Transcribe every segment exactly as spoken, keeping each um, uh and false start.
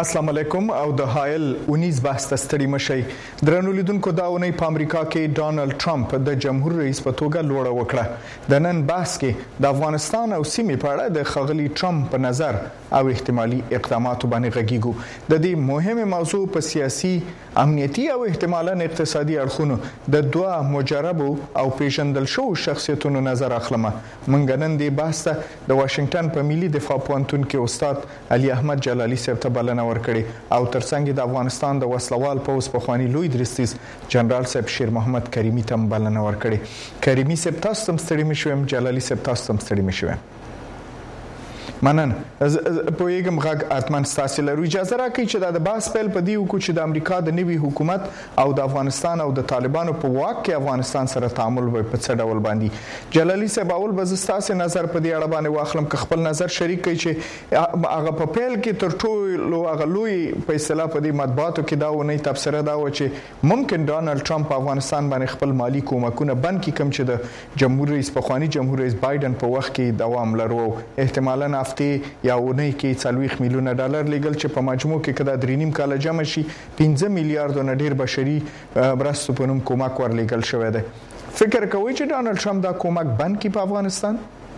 السلام علیکم او د هایل اونیز بحث ته ستړي مشئ. درنو لیدونکو دا اونۍ په امریکا کې ډانلډ ټرمپ د جمهور رئیس په توګه لوړه وکړه. د نن بحث کې د افغانستان او سیمې په اړه د ښاغلي ټرمپ په نظر او احتمالي اقداماتو باندې غږیږو. د دې مهمه موضوع په سیاسي، امنیتي او احتمالاً اقتصادي اړخونو د دوه مجربو او پیژندل شوو شخصیتونو نظر اخلم. منګ نن دې بحث ته د واشنگټن په ملي دفاع پوهنتون کې استاد علي احمد جلالي صاحب ته بلنه ورکړي او ترڅنګ د افغانستان د وسلوال پوز پخوانی لوی درستیز جنرال صاحب شیر محمد کریمي ته بلنه ورکړي. کریمي صاحب تاسو هم ستړي مشوم، جلالي صاحب تاسو هم ستړي مشوم. منن په یوګم غږ اتمن تاسو لرو. اجازه راکړئ چې د بحث پیل په دی وکړو چې د امریکا د نوي حکومت او د افغانستان او د طالبانو په واک کې افغانستان سره تعامل په څه ډول باندې. جلالي صاحب اول به تاسو نظر په دې اړه باندې واخلم که خپل نظر شریک کړئ چې هغه په پیل کې تر ټولو هغه لوی په اصطلاح په دې مطبوعاتو کې دا ونی تبصره دا و چې ممکن ډانلډ ټرمپ افغانستان باندې خپل مالی کومکونه بند کړي کوم چې د جمهور رئیس پخوانی جمهور رئیس بایدن په وخت کې دوام لرو. احتمالاً یا ونی کې څلويخ میلیونه ډالر لګل چې په مجموع کې کدا درې نیم کال جمع شي پنځه میلیارډ نه ډیر بشري مرستو په نوم کومک ورلګل شوی دی. فکر کوئ چې ډانلډ ټرمپ دا کومک بند کړي په افغانستان؟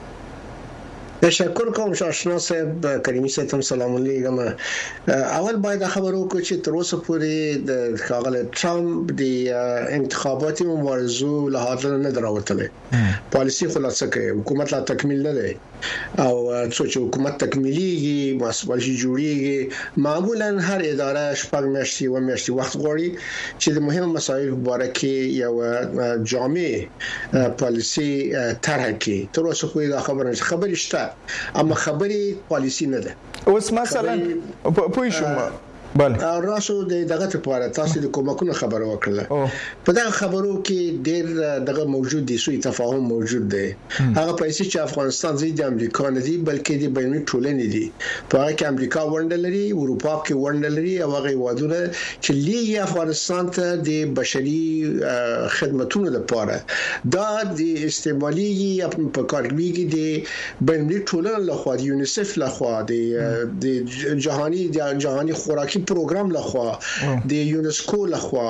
تشکر کوم شاشنا صاحب. کریمي صاحب سلام علیکم. اول باید خبرو کو چې تر اوسه پورې د ښاغلي ټرمپ د انتخاباتي مبارزو له حاضر نه دراوتلې پالیسي خلاصه کوي. حکومت لا تکمیل نه دی او څو چې حکومت تکمیليږي مسؤلیت جوړیږي معمولا هر اداره شپږ میاشتې و میاشتې وخت غواړي چې د مهمو مسایلو په اړه کې یو جامع پالیسي طرح کړي. تر اوسه خو دا خبره خبرې شته اما خبري پالیسی نه ده. اوس مثلا پوه شوم بله راسو د دغه لپاره تاسو د کومکونو خبره وکړه. په دا خبرو کې ډېر دغه موجود دي، سوء تفاهم موجود دی. هغه پیسې چې افغانستان زی د امریکا نه دي بلکې د بیني ټولنې دي. په هغه کې امریکا ونډه لري، اروپا کې ونډه لري او هغه وادونه چې لیږي افغانستان ته د بشري خدماتونو لپاره دا د استعمالي په کارګلیږي د بیني ټولنې لخوا د یونیسف لخوا د جهاني د جهاني خوراکي پروګرام لخوا د یونسکو لخوا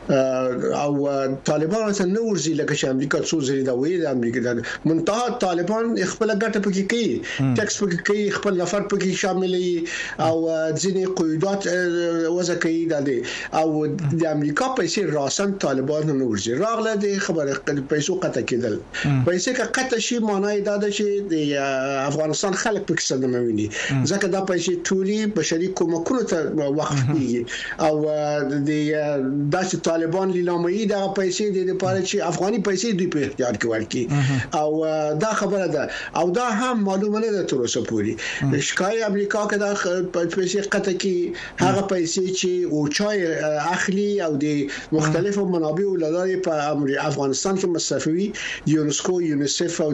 او طالبان ته نو ورزي لکه چې امریکا څو ځلې دا ویل امریکا د منتها طالبان خپل ګټه پکې کوي، ټیکس پکې کوي، خپل نفر پکې شاملې او ځینې قیودات وضع کوي د او د امریکا پیسې راسن طالبان نو ورزي راغله د خبره پیسو قطع کېدل. پیسې که قطع شي معنی دا ده چې د افغانستان خلک پکې صدمه ویني ځکه دا پیسې ټولي بشري کومکونو ته وقف کیږي او د داسې طالبان لیلامي د پیسې د لپاره چې افغاني پیسې دوی په اختیار کې ورکړي او دا خبره ده او دا هم معلومه نه ده تر اوسه پورې. شکایت امریکا کې دا پیسې قطع کی هغه پیسې چې او چای اخلي او د مختلفو منابعو لاري په افغانستان کې مصرفوي یونسکو، یونیسف او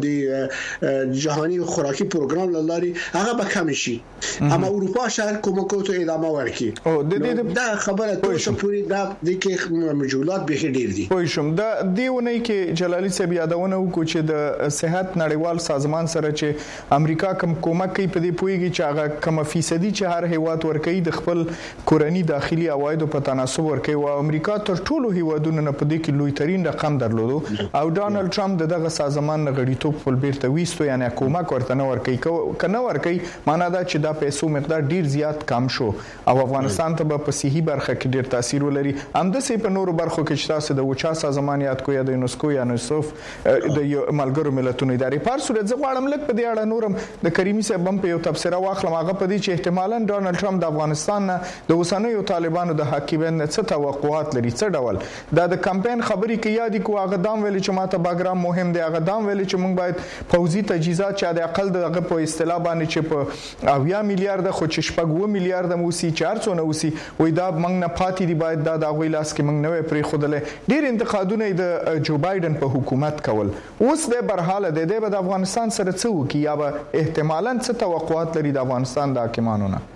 د جهاني خوراکي پروګرام لاري هغه به کم شي اما اروپا شهر کومکو ته ادامه ورکړي. او د دې دا خبره تاسو پوری دا د کې مجولات به ډیر دي. پوه شم دا دیونه کې جلالي صاحب یادونه وکړو چې د صحت نړیوال سازمان سره چې امریکا کوم کومک کوي په دې پویږي چې هغه کوم فیصدي چې هر هیواد ورکوي د خپل کورنی داخلي عوایدو په تناسب ورکوي او امریکا تر ټولو هیوادونو نه په دې کې لوی ترين رقم درلودو او ډانلډ ټرمپ دغه سازمان نه غړیتوب خپل بیرته ویستو یعنی کومک ورته نه ورکوي کنه ورکوي معنا دا چې دا پیسو مقدار ډیر زیات کم شو او افغانستان ته په صحي برخه کې ډیر تاثیر ولري. همداسې په نورو برخو کې چې تاسو د وچا سازمان یاد کو یا د یونسکو یا نوسوف د ملګرو ملتونو ادارې په صورت زه غواړم لکه په دې اړه نورم د کریمي صاحب هم په یو تبصره واخلم هغه په دې چې احتمالاً ډانلډ ټرمپ د افغانستان نه د اوسنیو طالبانو د حاکمیت څخه توقعات لري. څه ډول دا د کمپاین خبرې کې یادې کو هغه دام ویل چې ماته باګرام مهم دی، هغه دام ویل چې موږ باید فوزي تجهیزات چې د اقل دغه په اصطلاح باندې چې په اویا میلیارډ خو چې شپږ و میلیارډ موسی چار سو نه وسی وای دا موږ نه پاتې دی باید دا د غوي لاس کې موږ نه پرې خودلې. ډیر انتقادونه د جو بایدن په حکومت کول اوس د برحاله د دې د افغانستان سره څه وکي یا به احتمالاً څه توقعات لري د افغانستان د حکومتونو نه؟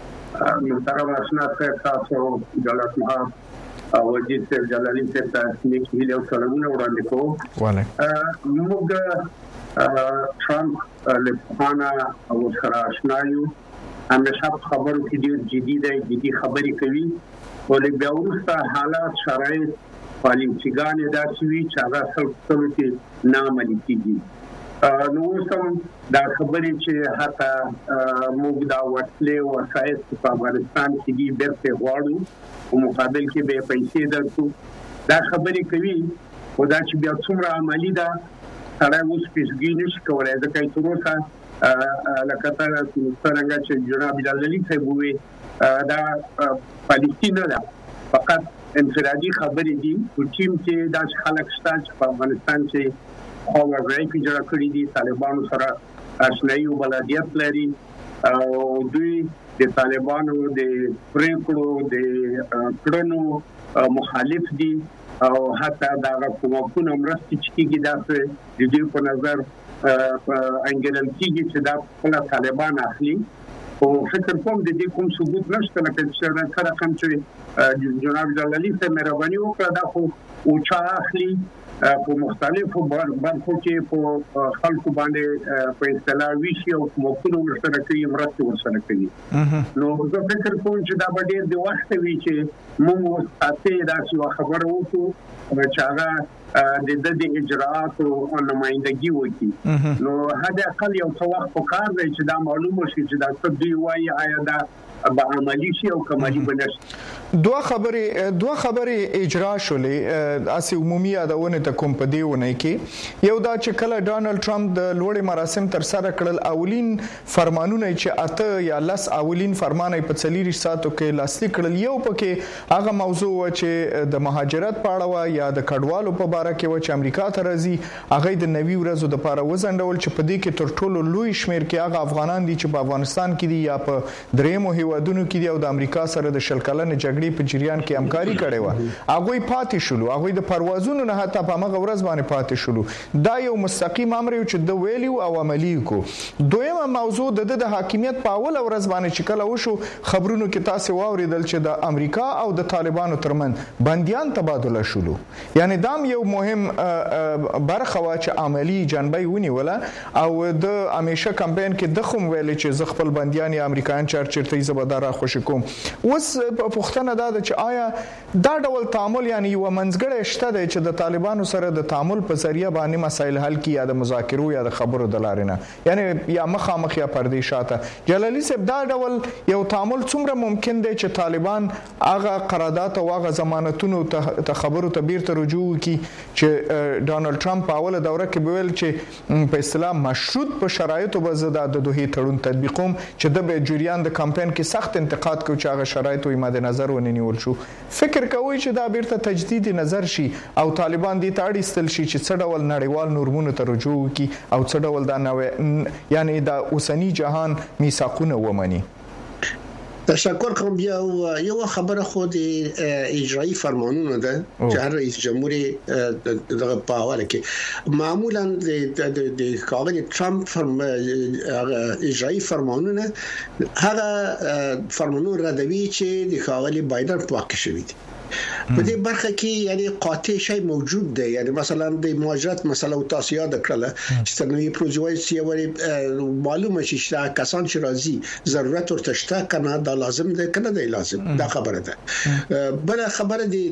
محترم آشنا صاحب تاسو جلالت محمد او وزیر صاحب جلالي صاحب ته نیک هیله او سلامونه وړاندې کوم. وعلیکم. موږ ټرمپ له پانا او سره آشنا یو همیشه خبرو کې ډیر جدي دی جدي خبرې کوي ولې بیا وروسته حالات شرایط پالیسیګانې داسې وي چې هغه اصل کې نه عملي کېږي نو اوس دا خبرې چې حتی موږ دا وسلې او وسایل په افغانستان کې دي بیرته غواړو په مقابل کې به پیسې درکو دا خبرې کوي او دا چې بیا څومره عملي ده سړی اوس پیشګي نشي کولی ځکه چې تر اوسه لکه څرنګه چې جناب جلالي صاحب وویل دا پالیسي نه ده فقط انفرادي خبرې دي په ټیم کې داسې خلک شته چې په افغانستان کې خواږه کې جوړ کړی دي طالبانو سره آشنایي او بلدیت لري او دوی د طالبانو د پریکړو د کړنو مخالف دي او حتی دا کومه مرستې چې کېږي داسې د دې په نظر انګیرل کېږي چې دا خپل طالبان اخلي او فکر کوم د دې کوم ثبوت نشته لکه چې سره کوم چې جناب جلالي ته مهرباني وکړه دا خو او چا اخلي په مختلفو برخو کې په خلکو باندې په اصطلاح ویشي او کومو ورسره کوي مرسته ورسره کوي نو زه فکر کوم چې دا به ډېر د وخت وي چې موږ تاسو دا څه خبر وکړو چې هغه د د اجراءات او نمائندګي وکړي نو هدا اقل یو څه وخت په کار دی چې دا معلومه شي چې دا څه دی وایي آیا دا به عملی شي او کمالي بنشي دوه خبرې دوه خبرې اجرا شولې اسی عمومي یادونه ته کوم په دیونه کې یو دا چې کله ډانلډ ټرمپ د لوړې مراسم تر سره کړل اولین فرمانونه چې اته یا لس اولین فرمانه په څلور ساعتو کې لاسلیک کړل یو پکې هغه موضوع و چې د مهاجرت په اړه و یا د کډوالو په اړه کې و چې امریکا ته راځي هغه د نوي ورځو د لپاره وزندول چې په دې کې تر ټولو لوی شمیر کې هغه افغانان دي چې په افغانستان کې دي یا په دریمو هیوادونو کې دي او د امریکا سره د شل کلن جګړې په جریان کې همکاري کړې و هغه پاتې شول هغه د پروازونو نه حتی په مغه ورځ باندې پاتې شول دا یو مستقیم امر یو چې د ویلی او عملی کو دویمه موضوع د د حاکمیت په اول ورځ باندې چې کله وشو خبرونو کې تاسو واوریدل چې د امریکا او د طالبانو ترمن بنديان تبادله شول یعنی دا یو مهم برخه وا چې عملی جنبه ونیوله او د همیشه کمپاین کې د خوم ویل چې ز خپل بنديان امریکایان چر چرته زبردار خوشی کوم اوس پښتنه دا چې آیا دا ډول تعامل یعنی یو منځګړی شته دی چې د طالبانو سره د تعامل په ذریعہ باندې مسایل حل کی یا د مذاکرو یا د خبرو د لارې نه یعنی یا مخامخ یا پردې شاته جلالي صاحب دا ډول یو تعامل څومره ممکن دی چې طالبان هغه قرارداد او هغه ضمانتونو ته خبرو ته بیرته رجوع کی چې ډانلډ ټرمپ په اوله دوره کې ویل چې په اصطلاح مشروط په شرایطو به زده د دوه تړون تطبیقوم چې د جریان د کمپاین کې سخت انتقاد کوي چې هغه شرایط او مد نظر ونیول شو فکر کوي چې دا بیرته تجدید نظر شي او طالبان دې تاړي ستل شي چې څه ډول نړیوال نورمونو ته رجوع وکړي او څه ډول دا نوې یعنی دا اوسنی جهان میثاقونه ومني تشکر کوم بیا یو خبره خو د اجرایی فرمانونه ده چې هر رئیس جمهور دغه په حواله کې معمولا د د کاغذ ټرمپ فرم اجرایی فرمانونه هغه فرمانونه ردوي چې د کاغذ بایدن په واقع شوی دي په دې برخه کې یعنی قاطع شی موجود دی یعنی مثلا د مهاجرت مسله او تاسو یاد کړل چې تنوي پروژوي سیوري معلومه شي چې کسان چې راځي ضرورت ورته شته کنه دا لازم دی کنه دی لازم دا خبره ده بل خبره دی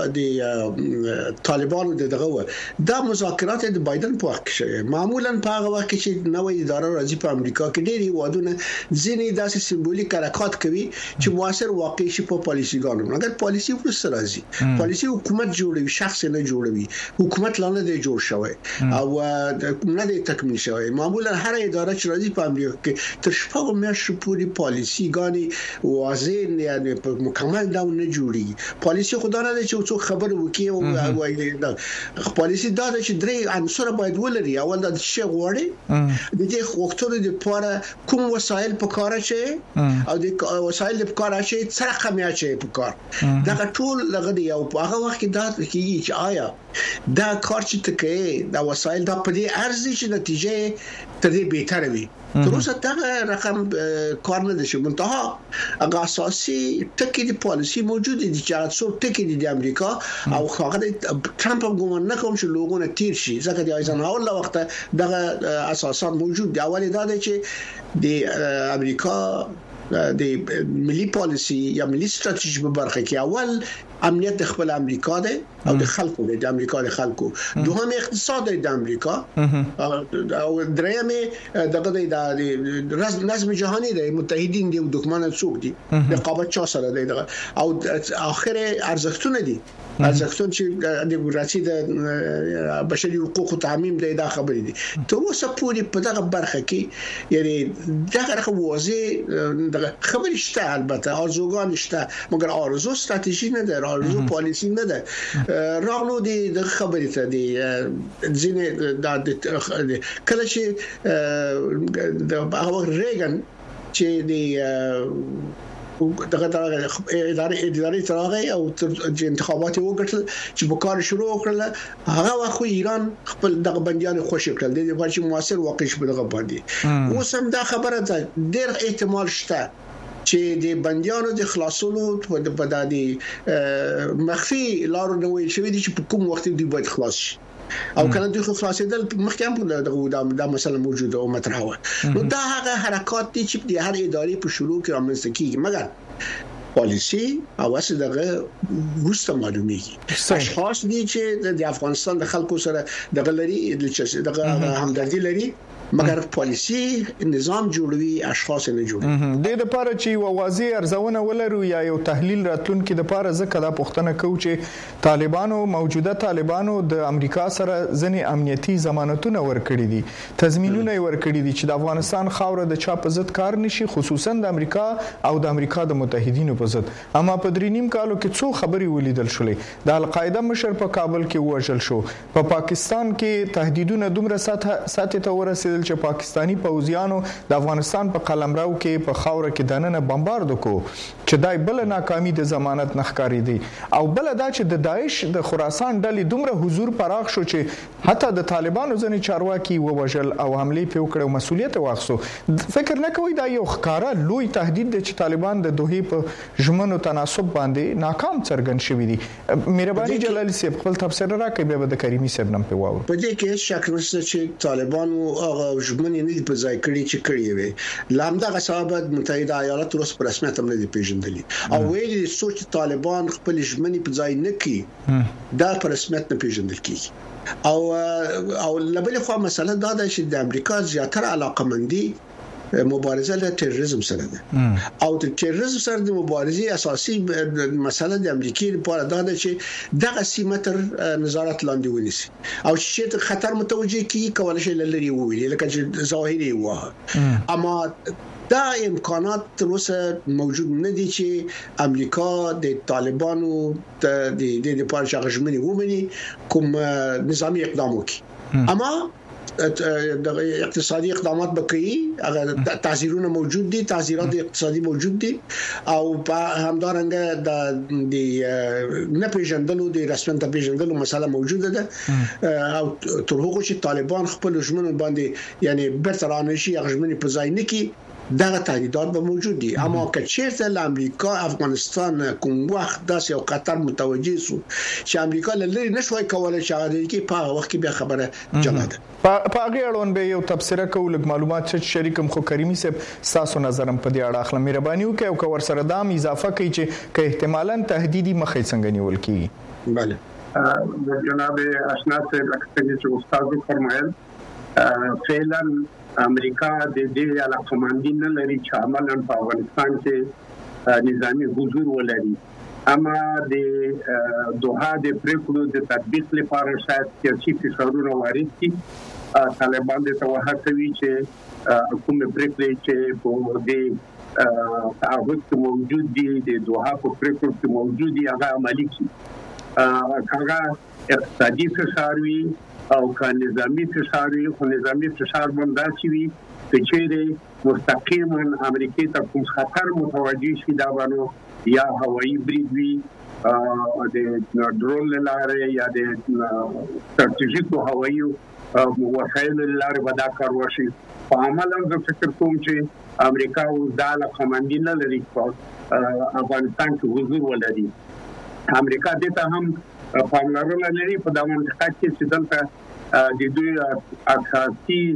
د طالبانو دغه دا مذاکرات د بایدن په وخت کې معمولا په هغه وخت چې نوې اداره راځي په امریکا کې ډېری وادونه ځینې داسې سمبولیک حرکت کوي چې موثر واقع شي په پالیسیګانو مګر پالیسی ورسره راځي پالیسی حکومت جوړوي شخص نه جوړوي حکومت لاندې دی جوړ شوی او نه دی تکمیل شوی معمولا هر اداره چې راځي په امریکا کې تر شپږ میاشتې پورې پالیسی غاني واضح یعنی په مکمل ډول نه جوړي پالیسی خدای نه دی چې څو خبر وکي او وايي پالیسی دا چې درې عنصر باید ولري اول د شی غوړي د دې وختونو د پاره کوم وسایل په کار شي او د وسایل په کار شي څه رقم یا شي په کار دا ټول لغه دی او هغه وخت کې دا کیږي چې آیا دا کار چې تکي دا وسایل دا په دې ارزي چې نتیجه تر دې بهتر وي تر اوسه دا رقم کار نه دي چې منتها هغه اساسي ټکی دی پالیسی موجود دي چې څو ټکی دي د امریکا او هغه ټرمپ ګومان نه کوم چې لوګونه تیر شي ځکه د ایزنهاور له وخت دغه اساسات موجود دي اولی دا دی چې د امریکا د ملي پالیسي یا ملي ستراتیژي په برخه کې اول امنیت د خپل امریکا دی او د خلکو د امریکا د خلکو دوهم اقتصاد د امریکا او درېمه دغه د نظم جهانی د متحدین دی او دښمن څوک دي رقابت چا سره دی او اخر ارزښتونه دي ارزښتونه چې د ګراسي د بشري حقوقو تعمیم دی دا خبرې دي ته اوسه پوری په دغه برخه کې یعنی دغه واضح دغه خبرې شته البته ارزوګان شته مګر ارزو ستراتیژي نه ده ارزو پالیسی نه ده راغلو دي د خبرې ته دي ځینې د کله چې د هغه ریګن چې د دغه ادارې ادارې تراغي او انتخابات وګټل چې په کار شروع کړل هغه واخو ایران خپل دغه بنديان خوشی کړل د دې چې موثر واقع شي په دغه باندې اوس هم دا خبره ده ډېر احتمال شته چې د بنديانو د خلاصولو په دادي مخفي لارو نه ویل شوی دي چې په کوم وخت دی باید خلاص شي او کنه دوی خلاصېدل مخکې هم دغه د مسله موجوده او مطرح و نو دا هغه حرکات دي چې د هر ادارې په شروع کې رامنځته کیږي مګر پالیسی او اساس دغه ګوسته معلومیږي اشخاص دي چې د افغانستان د خلکو سره دغه لري دغه همدردي لري مګر پالیسی نظام جوړوي اشخاص نه جوړوي د لپاره چې واضح ارزونه ولرو یا یو تحلیل راتلونکي د لپاره ځکه دا پوښتنه کوي چې طالبانو موجوده طالبانو د امریکا سره ځنې امنیتي ضمانتونه ورکړي دي تضمینونه ورکړي دي چې د افغانستان خاوره د چا په ضد کار نشي خصوصا د امریکا او د امریکا د متحدینو په ضد اما په درې نیم کالو کې څو خبري ولیدل شولې د القاعده مشر په کابل کې وژل شو په پا پاکستان کې تهدیدونه دومره ساتي ته ورسېدل چې پاکستانی پوځیانو د افغانستان په قلمرو کې په خاوره کې دننه بمبارد وکړو چې دای بل ناکامي د ضمانت نخکاری دي او بل دا چې د داعش د خراسان ډلې دومره حضور پراخ شو چې حتی د طالبانو ځنې چارواکي ووجل او حمله په وکړو مسولیت واخصو فکر نه کوي دا یو ښکارا لوی تهدید دی چې طالبان د دوه په ژمنو تناسب باندې ناکام څرګند شوي دي مهرباني جلالي صاحب خپل تفسیر راکړئ به د کریمي صاحب نن په واورو په دې کې شک نشته چې طالبانو هغه ژمنې نه دي په ځای کړی چې کړی وي لامدغه سبب متحده ایالات روس په رسمیت هم نه دي پیژندلې او ویلي سوچ طالبان خپل ژمنې په ځای نه کړي دا په رسمیت نه پیژندل کیږي او او لبلې خو مسله دا ده چې د امریکا زیاتره علاقمندي مبارزه له تروریزم سره ده او د تروریزم سره د مبارزې اساسي مسله د امریکای لپاره دا ده چې دغه سیمه تر نظارت لاندې ونیسي او چې خطر متوجه کی کولای شي لری وویل لکه چې ظاهري و اما دا امکانات تر اوسه موجود نه دي چې امریکا د طالبانو د د لپاره شغښمنی ومني کوم نظامی اقدام وکړي اما د اقتصادي اقدامات بکې هغه تعزیرونه موجود دي تعزیرات اقتصادي موجود دي او په همدارنګه د نه پیژندلو د رسمن ته پیژندلو مسله موجوده ده او تر هغه چې طالبان خپل ژمنه باندې یعنی برترانه شي غژمنې په ځای نه کې دغه تهدیدات به موجود دي اما که چیرته ل امریکا افغانستان کوم وخت داس یو خطر متوجه سو چې امریکا لری نشوي کولای چې هغه کې په وخت کې به خبره جلاده په هغه اړوند به یو تبصره کول معلومات چې شریکم خو کریمي صاحب تاسو نظرم په دې اړه اخلم مهرباني وکړئ او که ور سره دام اضافه کوي چې که احتمالاً تهدیدي مخې څنګه نیول کیږي بله جناب آشنا صاحب چې استاد فرمایل فعلا امریکا د دې علاقمندي نه لري چې عملاً په افغانستان کې نظامی حضور ولري اما د دوحه د پریکړو د تطبیق لپاره شاید سیاسي فشارونه وارد کړي طالبان د توهه کوي چې کوم پریکړې چې په دې تعهد موجود دي د دوحه په پریکړو کې موجود دي هغه عملي کړي هغه اقتصادي فشار وي او که نظامی فشار وي خو نظامی فشار باندې شي چې چیرې مستقیما امریکای ته کوم خطر متوجه شي دا باندې یا هوایي برید وي د ډرون لاره یا د استراتیژیکو هوایي وسایل لاره ودا کار وشي په عمل هم زه فکر کوم چې امریکا اوس دا علاقمندي نه لري په افغانستان کې حضور ولري امریکا دې ته هم پاملرنه لري په دغه منطقه کې چې دلته د دوی اساسي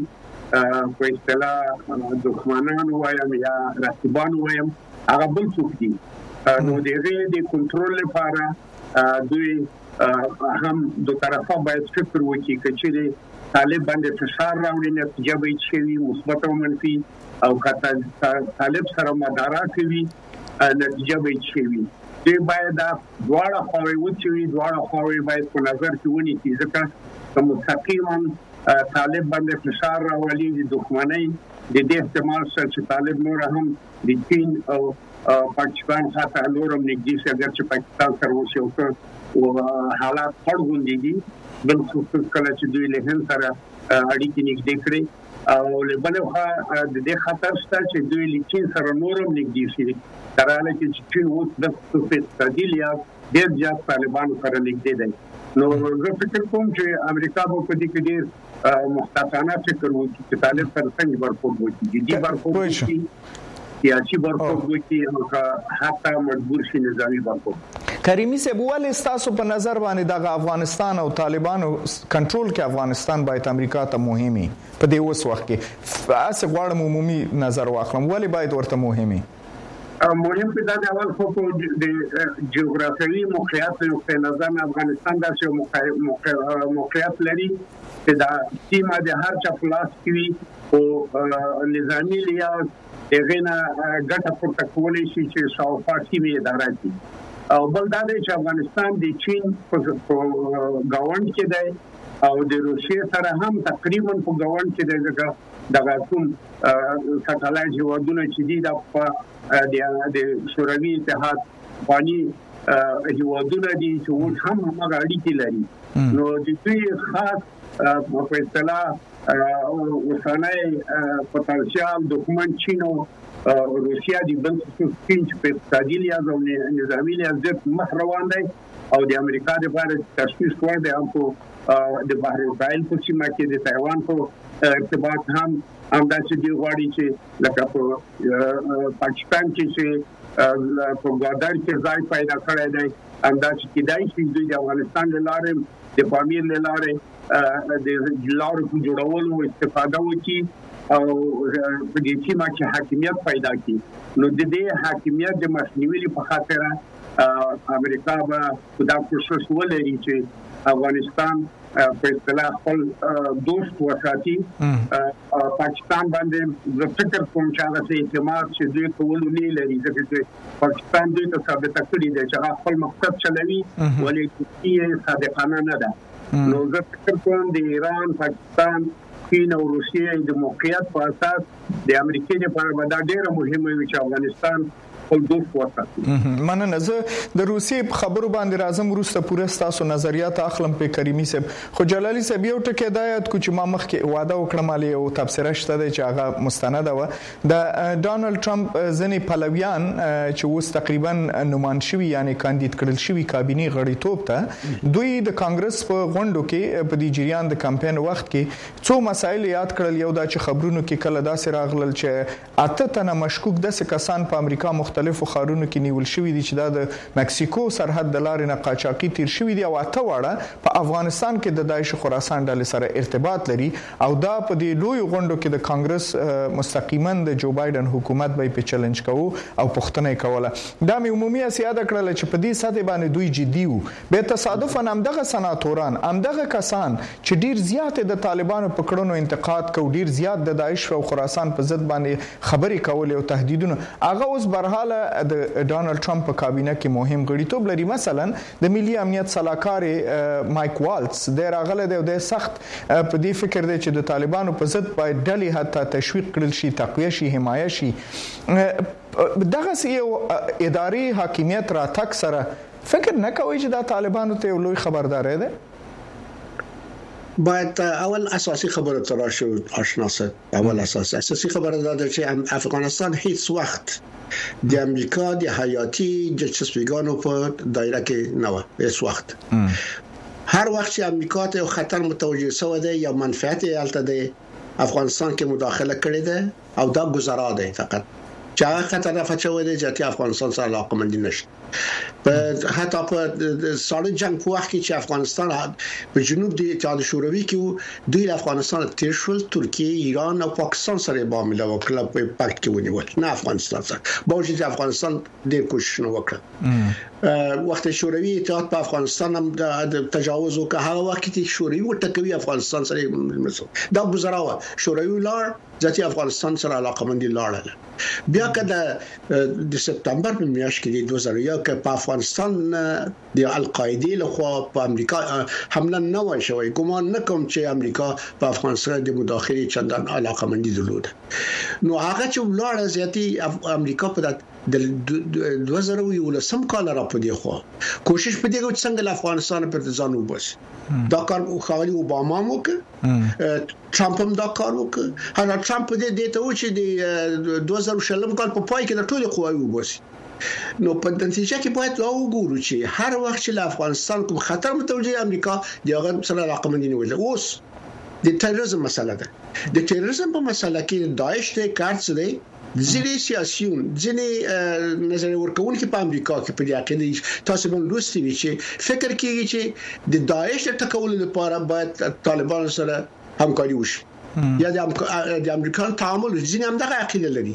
په اصطلاح دښمنان وایم یا رقیبان وایم هغه بل څوک دي نو دغه د کنټرول لپاره دوی هم د طرفه باید فکر وکړي چې طالب باندې فشار راوړي نتیجه به شي مثبت او منفي او کته طالب سره مدارا کوي نتیجه به شي دوی باید دواړه خواوې وچوي دواړه خواوې باید په نظر کې ونیسي ځکه چې مستقیما طالب باندې فشار راولي د دښمنۍ د دې احتمال شته چې طالب نور هم د چین او پاکستان سره نورم نږدې شي اگر چې پاکستان سره وشي او حالات خړګوندي بل څه کله چې دوی له هند سره اړیکې نږدې کړي او له بل خوا د دې خطر شته چې دوی له چین سره نورم نږدې شي تر هغه چې چین اوس د ستراتیژي یا ډېر زیات طالبانو سره نږدې دی نو زه فکر کوم چې امریکا په دې کې ډېر محتاطانه فکر وکړي چې طالب سره څنګه برخورد وکړي جدي برخورد وکړي سیاسي برخورد وکړي او حتی مجبور شي نظامی برخورد کریمی صاحب ولې تاسو په نظر باندې د افغانستان او طالبانو کنټرول کې افغانستان باید امریکا ته مهمي په دې اوس وخت کې اسه غواړم عمومي نظر واخلم ولې باید ورته مهمي مهم په دا ډول خو د جغرافیوي موقعیت په نظر افغانستان داسې موقعیت لري چې دا سیمه د هر چا پلاس کې او نظامی لحاظ دغه ګټه پورته کولی شي چې شاوخوا سیمې اداره کړي او بل دا دی چې افغانستان د چین په ګاونډ کې دی او د روسیې سره هم تقریبا په ګاونډ کې دی ځکه دغه کوم سټلایټ هیوادونه چې دي د د شوروي اتحاد باندې هیوادونه دي چې اوس هم هغه اړیکې لري نو د دوی خاص په اصطلاح اوسنۍ پوتنشیال دښمن چین او روسیا د بل څه سپینچ په اقتصادي لحاظ او نظامي لحاظ مخ روان دی او د امریکا لپاره تشخیص کول دی هم په د بحر الکاهل په سیمه کې د تایوان په ارتباط هم همداسې دی غواړي چې لکه په پاکستان کې چې په ګادر کې ځای پیدا کړی دی همداسې کېدای شي دوی د افغانستان له لارې د پامیر له لارې د لارو په جوړولو استفاده وکړي او په دې سیمه کې حاکمیت پیدا کړي نو د دې حاکمیت د مخنیوي په خاطر امریکا به دا کوشش ولري چې افغانستان په اصطلاح خپل دوست وساتي پاکستان باندې زه فکر کوم چې هغه اعتماد چې دوی کول نه لري ځکه چې پاکستان دوی ته ثابت کړی دی چې هغه خپل مقصد چلوي ولې چې صادقانه نه ده نو زه فکر کوم د ایران پاکستان چین او روسیې د موقعیت په اساس د امریکا لپاره دا ډېر مهمه وي چې افغانستان مننه زه د روسیې خبرو باندې راځم وروسته پوره تاسو نظریات اخلم په کریمی صاحب خو جلالي صاحب یو ټکی هدایت کو چې ما مخکې وعده وکړم علي او تبصره شته چې هغه مستند و د ډانلډ ټرمپ ځنې پلویان چې اوس تقریبا نومان شوی یعنی کاندید کړل شوی کابینه غړیتوب ته دوی د کانګرس په غونډو کې په دې جریان د کمپاین وخت کې څو مسایل یاد کړل یو دا چې خبرونو کې کله داسې راغلل چې اته تنه مشکوک داسې کسان په امریکا مختلفو خارونو کې نیول شوی دي چې د مکسیکو سرحد د لارې نه قاچاقي تیر شوی دي او اته واړه په افغانستان کې د داعش خراسان ډلې سره ارتباط لري او دا په دې لوی غونډو کې د کانګرس مستقیما د جو بایدن حکومت به په چیلنج کوو او پښتنه کوله دا مې عمومي اسیاده کړل چې په دې ساده باندې دوی جدي وو به تصادفا همدغه سناتوران همدغه کسان چې ډیر زیات د طالبانو په کړنو انتقاد کوي ډیر زیات د داعش او خراسان په ضد باندې خبرې کول او تهدیدونه هغه اوس برحال د ډانلډ ټرمپ په کابینه کې مهم غړیتوب لري مثلا د ملي امنیت صلاحکار مایک والتس د راغله د سخت په دې فکر دی چې د طالبانو په ضد باید ډلې حتی تشویق کړل شي تقویه شي حمایه شي دغه یو اداري حاکمیت را تک سره فکر نه کوي چې د طالبانو ته لوی خبردار دی باید اول اساسي خبره تر شو آشنا سره اول اساسي اساسي خبره دا ده چې افغانستان هیڅ وخت د امریکا د حیاتي دلچسپیګانو په دایره کې نه و هیڅ وخت هر وخت چې امریکا ته خطر متوجه شوه دی یا منفعت یې الته دی افغانستان کې مداخله کړې ده او دا گزارا ده فقط چې هغه خطر نه فچوي دی چې افغانستان سره علاقه مند نشي حتی په ساړه جنگ په وخت کې چې افغانستان په جنوب د اتحاد شوروي کې دوی افغانستان تیر شول، ترکیه، ایران او پاکستان سره معامله وکړه په پاکت کې ونیول، نه افغانستان سره. باوجود افغانستان ډېر کوشش وکړ. وخت شوروي اتحاد په افغانستان هم د تجاوز وکړ. هغه وخت کې شوروي ورټکوي افغانستان سره دا گزاراوه، شوروي لار ځکه افغانستان سره علاقمندي لاړل. بیا کله د سپتمبر په میاشت کې د دوه زره یو کې په افغانستان د القاعده لخوا په امریکا حمله نه وای شوی، ګومان نکوم چې امریکا په افغانستان د مداخله چندان علاقمندي درلود. نو هغه چې ولاړ ځاتي امریکا په د دوه زره یولسم کال را پدې خو کوشش پدې کوي چې څنګه افغانستان پر ځان وباسي. دا کار خالي اوباما وکړ، ټرمپ هم دا کار وکړ. هغه ټرمپ دې دې ته و چې د دوه زره شلم کال په پای کې د ټولو قواوی وباسي. نو په نتیجه کې باید دا وګورو چې هر وخت چې افغانستان کوم خطر متوجه امریکا د هغه سره علاقمندي نیول. اوس د تروریزم مسله ده. د تروریزم په مسله کې داعش ته کارت دی، ځینې سیاسيون، ځینې نظر ورکوونکي په امریکا کې په یقین تاسو به لوستي وي چې فکر کوي چې د داعش ټکول لپاره باید طالبان سره همکاري وشي یا د امریکا تعامل. ځینې هم دغه عقیده لري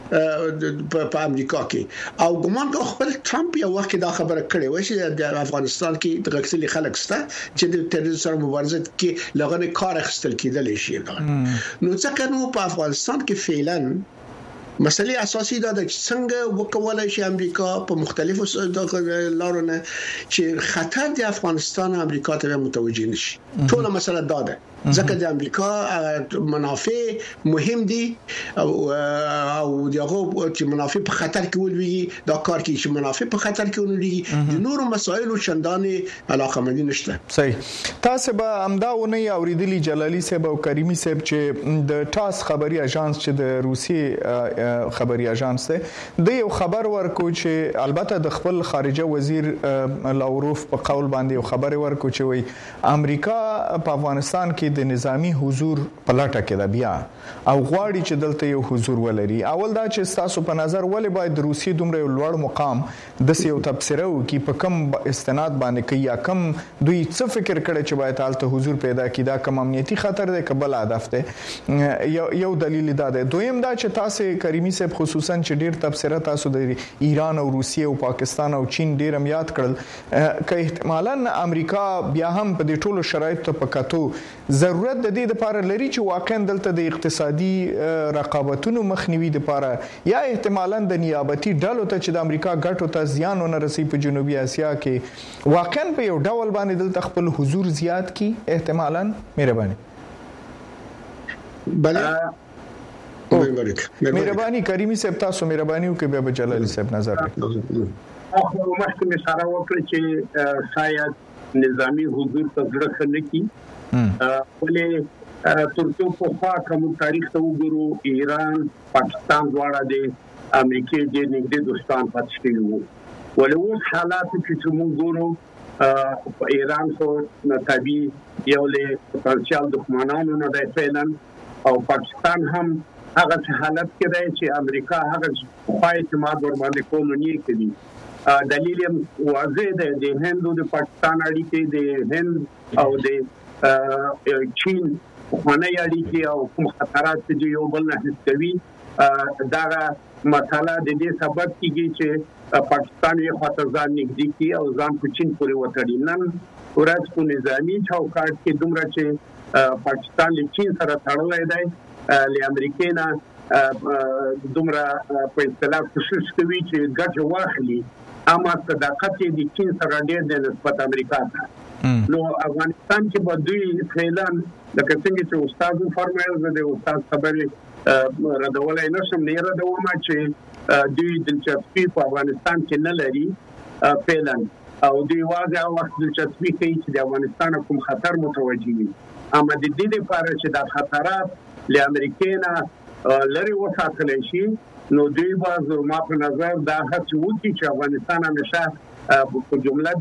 په امریکا کې، او ګومان کوم خپل ټرمپ یو وخت دا خبره کړې و چې د افغانستان کې د غکسلي خلک سره چې د تروریزم سره مبارزه کې لغونه کار اخیستل کېدل شي. نو ځکه نو په افغانستان کې فعلاً مسلې اساسي دا د څنګه وکولای شي امریکا په مختلفو لارو نه چې خطر د افغانستان امریکا ته متوجه نشي. ټول مسله دا ده ځکه د امریکا منافع مهم دي او او دغه چې منافع په خطر کې ولوي دا کار کې چې منافع په خطر کې ولوي د نورو مسایلو چندانې علاقمندي نشته. صحیح. تاسو به امداونه اوریدلی جلالی صاحب او کریمی صاحب چې د ټاس خبري اژانس چې د روسي خبري اژانس ده د یو خبر ورکو چې البته د خپل خارجه وزیر لاوروف په قول باندې یو خبر ورکو چې وي امریکا په افغانستان کې د نظامی حضور په لټه کې ده بیا او غواړي چې دلته یو حضور ولري. اول دا چې تاسو په نظر ولې باید د روسي دومره لوړ مقام د یو تبصره وکي په کوم استناد باندې کوي یا کوم دوی څه فکر کړي چې باید حالت حضور پیدا کړي، دا کوم امنیتي خطر دی کبل هدف دی؟ یو دلیل دا دی. دویم دا چې تاسو کریمی صاحب خصوصا چې ډیر تبصره تاسو د ایران او روسیه او پاکستان او چین ډیر هم یاد کړل که احتمالاً امریکا بیا هم په دې ټولو شرایطو په کتو ضرورت د دې لپاره لري چې واقعا دلته د اقتصادي رقابتونو مخنیوي لپاره یا احتمالاً د نیابتي ډلو ته چې د امریکا ګټو ته زیان ونه رسي په جنوبي اسیا کې واقعا په یو ډول باندې دلته خپل حضور زیات کی احتمالاً. مهرباني بله مهرباني کریمی صاحب تاسو مهرباني وکړئ به جلالی صاحب نظر وکړئ. خو مخکې مې سره وکړ چې شاید نظامی حضور ته ځړه خنه کی ولې ترڅو په خوا کوم تاریخ ته وګورو ایران پاکستان دواړه د امریکای د نږدې دوستان پاتې شوي وو. ولې اوس حالات چې موږ ګورو په ایران خو طبيعي یو له پوتنشل دښمنانو نه دی فعلا او پاکستان هم هغه حالت کې دی چې امریکا هغه خو اعتماد ور باندې کول نه کوي. دلیل یې واضح دی د هند او د پاکستان اړیکې د هند او د چین خونې اړیکې او کوم خطرات چې یو بل نه حس کوي دا مسله د دې سبب کیږي چې پاکستان یې خاطر ځان نږدې کی او ځان په چین پورې وتړي. نن ورځ په نظامی چوکاټ کې دومره چې پاکستان له چین سره تړلای دی له امریکا نه دومره په اصطلاح کوشش کوي چې ګټه واخلي اما صداقت د چین سره ډېر د نسبت امریکا ته. نو افغانستان کې به دوی فعلا لکه څنګه چې استاد فرمایل د استاد خبرې ردولای نشم نه ردوم چې دوی دلچسپي په افغانستان کې نه لري فعلا او دوی واځي او وخت دلچسپي کوي چې د افغانستان کوم خطر متوجي وي اما د دې لپاره چې د خطرات له امریکا نه لري وساتل شي نو دوی باز ما په نظر دا هڅه وکړي چې افغانستان همیشه په جمله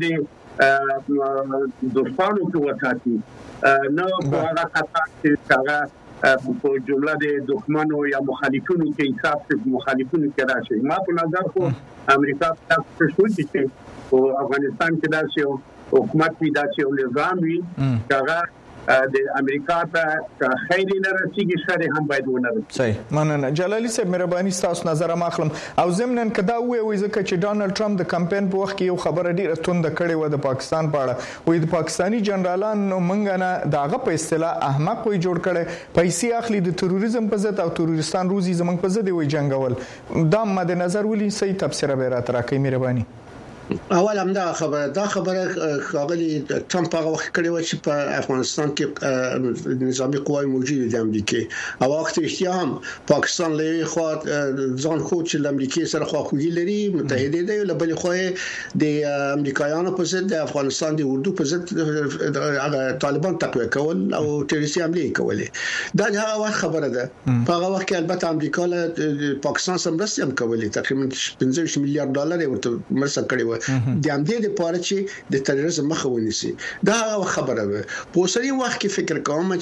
د دوستانو کې وساتي نو هغه خطر چې هغه په جمله د دښمنو یا مخالفینو کې حساب کې مخالفینو کې راشي. ما په نظر خو امریکا تاسو شو چې او افغانستان کې دا چې حکومت وی دا چې نظام وی هغه د امریکا ته خیر نه رسیږي شر هم باید ونه رسیږي. صحیح مننه. جلالي صاحب مهرباني تاسو نظر ماخلم او زمنن کدا وې وې ځکه چې ډانلډ ټرمپ د کمپاین په وخت کې یو خبره ډیره توند کړې و د پاکستان په اړه وې د پاکستانی جنرالانو منګ نه داغه په اصطلاح احمق وي جوړ کړي پیسې اخلي د تروریزم په ضد او تروریستان روزي زمنګ په ضد وي جنگول دا مد نظر ولې صحیح تفسیر به را ترکې مهرباني. اول هم دا خبره دا خبره خاغلی ټرمپ هغه وخت کړی و چې په افغانستان کې نظامی قوای موجود دي امریکا او وخت اشتیا هم پاکستان له خوا ځان خو چې امریکا سره خواخوږي لري متحده دي له بل خو د امریکایانو په ضد د افغانستان د اردو په ضد هغه طالبان تقویه کول او ټیرریستي حمله کولې دا هغه خبره ده. په هغه وخت کې البته امریکا له پاکستان سره مرسته هم کولې تقریبا پنځه میلیارډ ډالر ورته مرسته کړې د امدې د پاره چې د تروریزم مخه ونیسي دا خبره ده. په اوسنی وخت کې فکر کوم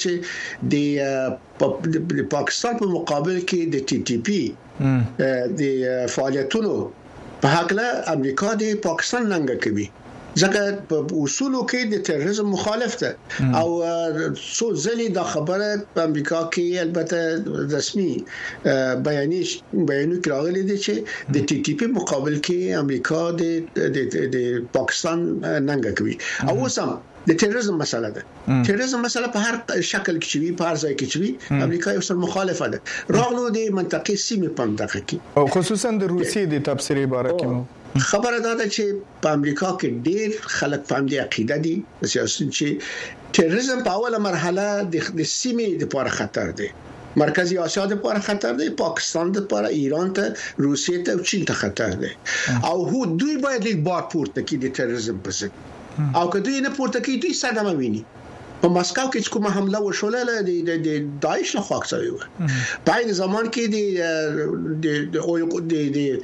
چې د پاکستان په مقابل کې د ټي ټي پی د فعالیتونو په حق له امریکا د پاکستان ننګ کوي ځکه په اصولو کې د تروریزم مخالف ده او څو ځلې دا خبره په امریکا کې البته رسمي بیانیش بیانو کراغلي دي چې د ټي ټي پی مقابل کې امریکا د د پاکستان ننګ کوي او وسم د تروریزم مسله ده. تروریزم مسله په هر شکل کې وي په هر ځای کې وي امریکا یو سر مخالفه ده راغلو د منطقې سیمې په منطقه کې او خصوصا د روسیې د تفسیر باره کې خبره ده چې په امریکا کې ډېر خلک په دې عقیده دي سیاسي چې تروریزم په اوله مرحله د سیمې لپاره خطر دی مرکزی آسیا لپاره خطر دی پاکستان لپاره ایران ته روسیې ته او چین ته خطر دی او هو دوی باید لیک بار پورته کړي د تروریزم په ضد او که دوی نه پورته کوي دوی صدمه ویني. په مسکو کې کومه حمله وشوله د د داعش له خوا شوی و په این زمان کې د د د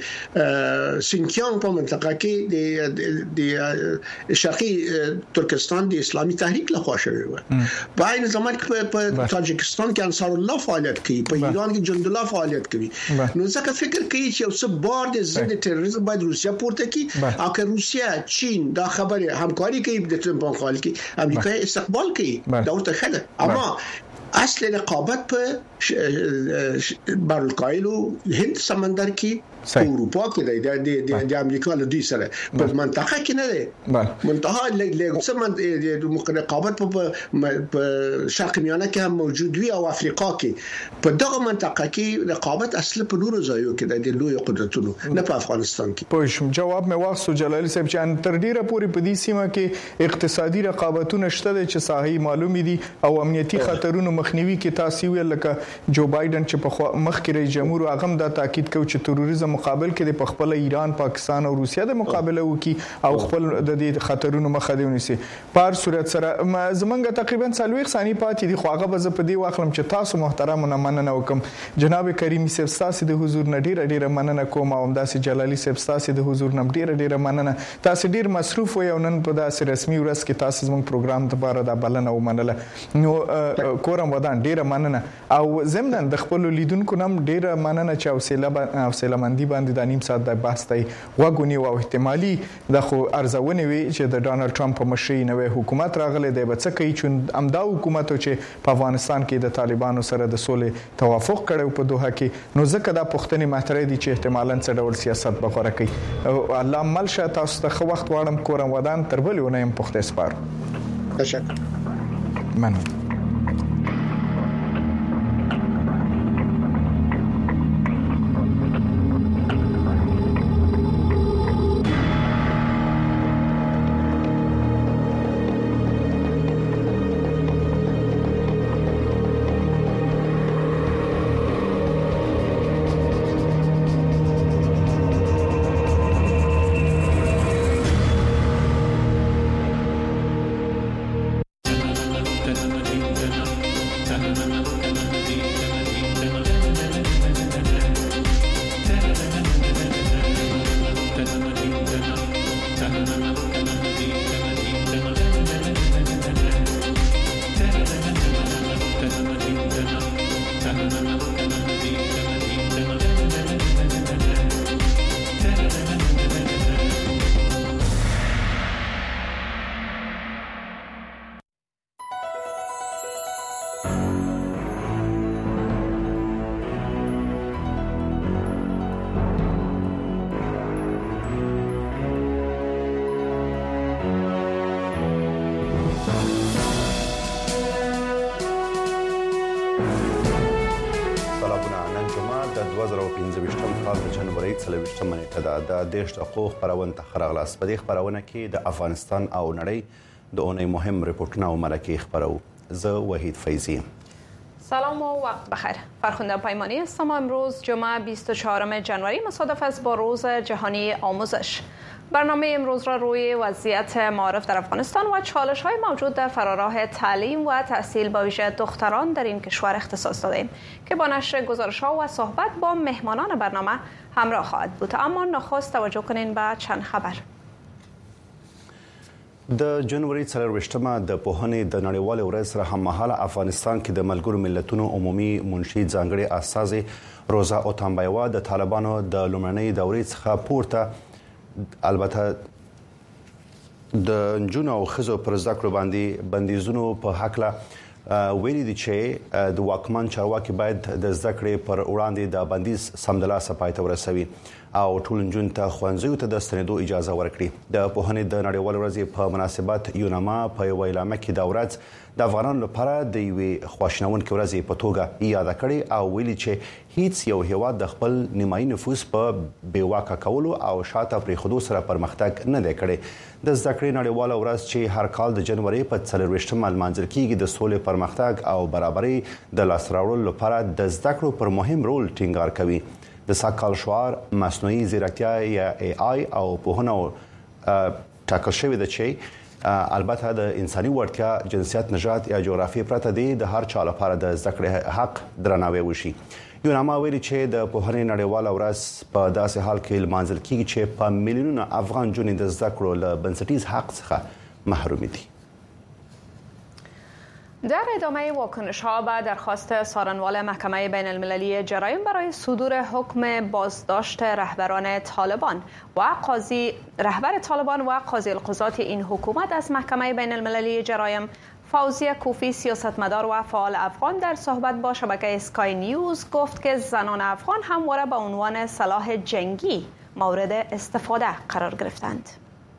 د سینکیانګ په منطقه کې د د شرقي ترکستان د اسلامي تحریک له خوا شوی و په این زمان کې په تاجکستان کې انصار الله فعالیت کوي په ایران کې جند الله فعالیت کوي نو ځکه فکر کوي چې اوس بار د ضد تروریزم باید روسیا پورته کړي او که روسیا چین دا خبره همکاري کوي د ټرمپ په خال کې امریکا استقبال کوي دا ورته خده اما اصل رقابت په بر القاعده هند سمندر کې په اروپا کې د د امریکا له دوی سره په منطقه کې نه ده منتها له سم رقابت په شرق میانه کې هم موجود وي او افریقا کې په دغه منطقه کې رقابت اصل په نورو ځایو کې د لوی قدرتونو نه په افغانستان کې. پوه جواب مې واخصو جلالي صاحب چې تر ډیره پورې په دې سیمه کې اقتصادي رقابتونه شته چې صحیح معلومي دي او امنیتي خطرونو مخنیوي کې تاسو ویل لکه جو بایدن چې په مخکې رئیس جمهور هغه دا تاکید کوي چې تروریزم مقابل کې د خپل ایران پاکستان او روسیا د مقابله وکي او خپل د دې خطرونو مخه دی ونیسي. په صورت سره زمونږ تقریبا څلوېښت ثانیې پاتې دي خو هغه به په دې واخلم چې تاسو محترمونه مننه وکم جناب کریمي صاحب تاسو د حضور نه ډیره ډیره مننه کوم او همداسې جلالي صاحب تاسو د حضور نه ډیره ډیره مننه تاسو ډیر مصروف وي او نن په داسې رسمي ورځ کې تاسو زموږ پروګرام لپاره د بلنه ومنله نو کورم ودان ډیره مننه او زموږ د خپل لیدونکو نم ډیره مننه چې حوصله حوصله مندي باندې د نیم ساعت د بحث ته وګونی او احتمالي د خو ارزونه وی چې د ډانلډ ټرمپ په مشرۍ نوې حکومت راغله د بڅ کوي چې امدا حکومت چې په افغانستان کې د طالبانو سره د سولې توافق کړو په دوحه کې نو ځکه دا پښتني مطرح دي چې احتمالاً څه ډول سیاست به غوړه کوي الله ملشه تاسو ته خو وخت واړم کورم ودان تر بلونه يم پخته سپار تشکر مننه. دوه زره او پنځه ویشتم کال د جنوري څلوېښتمه نیټه ده. د دیش حقوق خپرونه ته ښه راغلاست. په دې خپرونه کې د افغانستان او نړۍ د اونۍ مهم ریپورتونه او مرکې خپرو. زه وحید فیضی. سلام و وقت بخیر. فرخنده پیمانی هستم. امروز جمعه بیست و چهارم جنوری مصادف است با روز جهانی آموزش. برنامه امروز را روی وضعیت معارف در افغانستان و چالش‌های موجود در فراراه تعلیم و تحصیل با ویژه دختران در این کشور اختصاص دادیم که با نشر گزارش‌ها و صحبت با مهمانان برنامه همراه خواهد بود. اما نخست توجه کنین به چند خبر. د جنوري څلوېښتمه د پوهنې د نړیوال ورځ سره هممهاله افغانستان کې د ملګرو ملتونو عمومي منشي ځانګړي استازي روزا اوتانبایوا د طالبانو د لومړنۍ دورې څخه پورته البته د نجونو او ښځو پر زده کړو باندې بندیزونو په حق ویلي دي چې د واکمن چارواکي باید د زده کړې پر وړاندې د بندیز سمدلاسه پای ته ورسوي او ټول نجونو ته ښوونځیو ته د ستنېدو اجازه ورکړي. د پوهنې د نړیوال ورځې په مناسبت یوناما په یوه اعلامیه کې دا ورځ د افغانانو لپاره د یوې خواشینونکې ورځې په توګه یاده کړې او ویلي چې هیڅ یو هیواد د خپل نیمایي نفوس په بېواکه کولو او شاته پرېښودو سره پرمختګ نه دی کړی. د زده کړې نړیواله ورځ چې هر کال د جنوري په څلوېښتمه لمانځل کیږي د سولې پرمختګ او برابرۍ د لاسته راوړلو لپاره د زده کړو پر مهم رول ټینګار کوي. د سږ کال شعار مصنوعي ځیرکتیا یا ای آی او پوهنه ټاکل شوې ده چې البته د انساني وړتیا، جنسیت، نژاد یا جغرافیې پرته دی د هر چا لپاره د زده کړې حق درناوی وشي. یوناما ویلي چې د پوهنې نړیواله ورځ په داسې حال کې لمانځل کیږي چې په میلیونونه افغان نجونې د زده کړو له بنسټیز حق څخه محرومې دي. در ادامه واکنش‌ها به درخواست سارنوال محکمه بین المللی جرایم برای صدور حکم بازداشت رهبران طالبان و قاضی رهبر طالبان و قاضی القضات این حکومت از محکمه بین المللی جرایم، فوزیه کوفی سیاستمدار و فعال افغان در صحبت با شبکه اسکای نیوز گفت که زنان افغان همواره به عنوان سلاح جنگی مورد استفاده قرار گرفتند.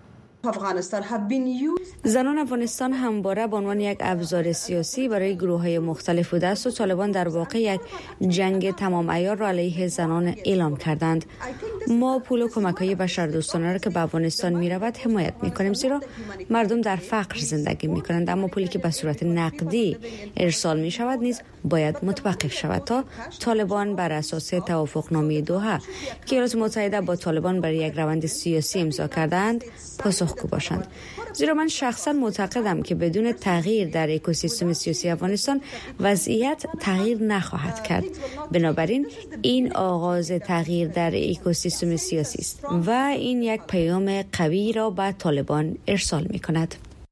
زنان افغانستان همواره به عنوان یک ابزار سیاسی برای گروه‌های مختلف بوده است و طالبان در واقع یک جنگ تمام عیار را علیه زنان اعلام کردند. ما پول و کمک‌های بشردوستانه را که به افغانستان می‌رود حمایت می‌کنیم، زیرا مردم در فقر زندگی می‌کنند، اما پولی که به صورت نقدی ارسال می‌شود نیز باید متوقف شود تا طالبان بر اساس توافقنامه دوحه که ایالات متحده با طالبان برای یک روند سیاسی امضا کردند پاسخگو باشند. زیرا من شخصا معتقدم که بدون تغییر در اکوسیستم سیاسی افغانستان وضعیت تغییر نخواهد کرد. بنابراین این آغاز تغییر در اکوسیستم سیاسی است و این یک پیام قوی را به طالبان ارسال می‌کند.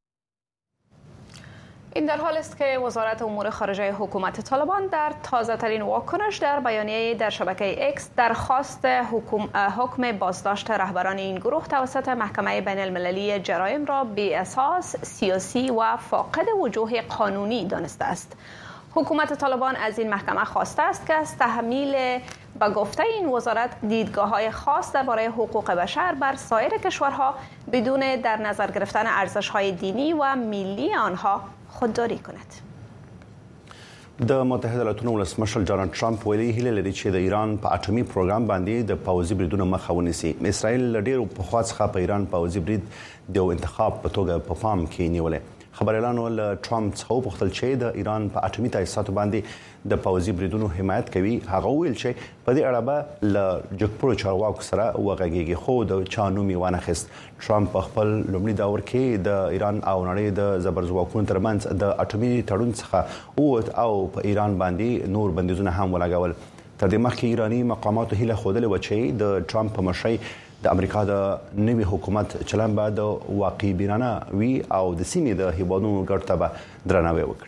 این در حال است که وزارت امور خارجه حکومت طالبان در تازه‌ترین واکنش در بیانیه در شبکه اکس درخواست حکم, حکم بازداشت رهبران این گروه توسط محکمه بین المللی جرایم را بی اساس، سیاسی و فاقد وجوه قانونی دانسته است. حکومت طالبان از این محکمه خواسته است که از تحمیل به گفته این وزارت دیدگاه‌های خاص درباره حقوق بشر بر سایر کشورها بدون در نظر گرفتن ارزش‌های دینی و ملی آنها خودداری کند. د متحده ایالاتو ولسمشر ډونالد ټرمپ ویلي هیله لري چې د ایران په اټومي پروګرام باندې د پوځي بریدونو مخه ونیسي. اسرائیل ډېر پخوا څخه په ایران پوځي برید د انتخاب په توګه په پام کې نیولې. خبريالانو له ټرمپ څخه وپوښتل چې د ایران په اټومي تاسیساتو باندې د پوځي بریدونو حمایت کوي. هغه ویل چې په دې اړه به له جګپوړو چارواکو سره وغږیږي، خو د چا نوم یې وانخیست. ټرمپ په خپل لومړي دور کې د ایران او نړۍ د زبرځواکونو ترمنځ د اټومي تړون څخه ووت او په ایران باندې نور بندیزونه هم ولګول. تر دې مخکې ایرانی مقاماتو هیله ښودلې وه چې د ټرمپ په مشرۍ د امریکا د نوي حکومت چلن به د واقعي بینانه وي او د سیمې د هیوادونو ګټو ته به درناوی وکړي.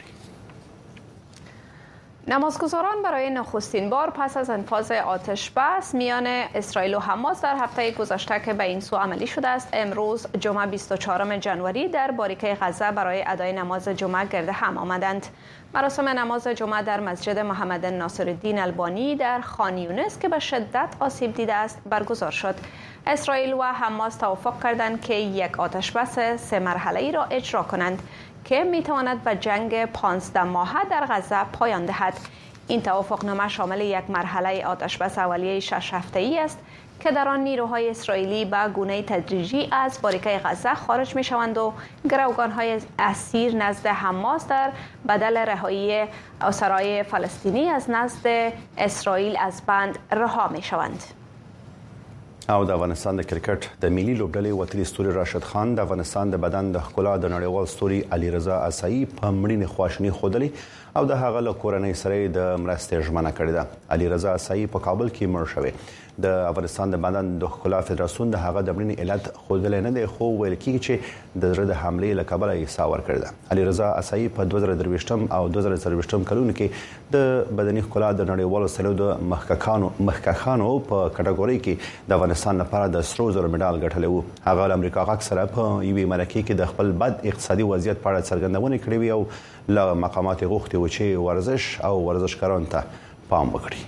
نمازگزاران برای نخستین بار پس از انفاذ آتش بس میان اسرائیل و حماس در هفته گذشته که به این سو عملی شده است، امروز جمعه بیست و چهارم جنوری در باریکه غزه برای ادای نماز جمعه گرد هم آمدند. مراسم نماز جمعه در مسجد محمد ناصرالدین البانی در خان یونس که به شدت آسیب دیده است برگزار شد. اسرائیل و حماس توافق کردند که یک آتشبس سه مرحله‌ای را اجرا کنند که می‌تواند به جنگ پانزده ماهه در غزه پایان دهد. این توافقنامه شامل یک مرحله آتشبس اولیه شش هفته‌ای است که در آن نیروهای اسرائیلی به گونه تدریجی از باریکه غزه خارج می‌شوند و گروگان‌های اسیر نزد حماس در بدل رهایی اسرای فلسطینی از نزد اسرائیل از بند رها می‌شوند. او د افغانستان د کرکټ د ملي لوبډلې وتلي ستوري راشد خان د افغانستان د بدن د ښکلا د نړیوال ستوري علي رضا اسائی په مړینې خواشیني ښودلې او د هغه له کورنۍ سره د مرستې ژمنه کړې ده. علي رضا اسائی په کابل کې مړ شوی. د افغانستان د بدن د ښکلا فدراسیون د هغه د مړینې علت ښودل نه دی، خو ویل کېږي چې د زړه د حملې له کبله یې ساه ورکړې ده. علي رضا اسائی په دوه زره درویشتم او دوه زره څلوېښتم کلونو کې د بدني ښکلا د نړیوالو سلو د مخکخانو مخکخانو په کټګوري کې د افغانستان لپاره د سرو زرو مډال ګټلی وو. هغه د امریکا غاک سره په یوې مرکې کې د خپل بد اقتصادي وضعیت په اړه څرګندونه کړې وي او له مقامات غوښتي و چې ورزش او ورزشکارانو ته پام وکړي.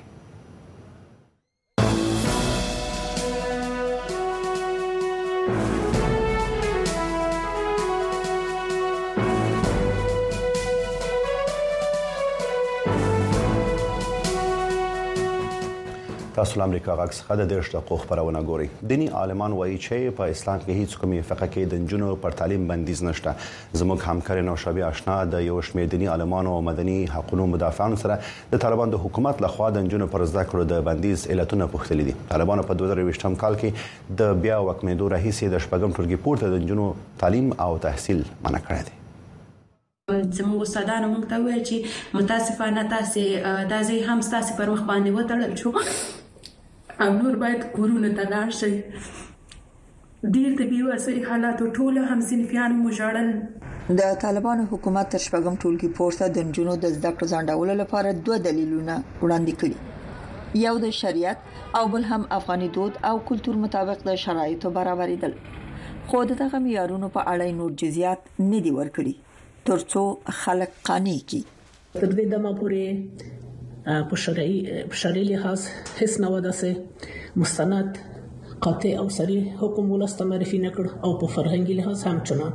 تاسو امریکا غاک څخه د دیش دقیقو خبرونه ګورئ. دینی عالمان وایي چې په اسلام کې هیڅ کومې فقه کې د نجونو پر تعلیم بندیز نشته. زموږ همکار نوشابه آشنا د یو شمېر دینی عالمانو او مدني حقوقو مدافعانو سره د طالبان د حکومت لخوا د نجونو پر زده کړو د بندیز علتونه پوښتلي دي. طالبانو په دوه زره یوویشتم کال کې د بیا وکمېدو راهیسې د شپږم ټولګي پورته د نجونو تعلیم او تحصیل منع کړی دی. زموږ استادانو موږ ته ویل چې متاسفانه تاسو دا ځای هم تاسو پر مخ باندې وتړل شو او نور باید کورونه ته لاړ شي. ډېر د بې وسۍ حالاتو ټوله هم صنفیان مو ژړل. د طالبانو حکومت تر شپږم ټولګي پورته د نجونو د زده کړو ځنډولو لپاره دوه دلیلونه وړاندې کړي. یو د شریعت او بل هم افغاني دود او کلتور مطابق د شرایطو برابرېدل. خو دغه معیارونو په اړه نور جزئیات نه دي ورکړي ترڅو خلک قانع کړي. تر دې دمه پورې په شرعي په شرعي لحاظ هیڅ نه وداسه مستند قاطع او صریح حکم ولست معرفي نکړ او په فرهنګي لحاظ هم چنان.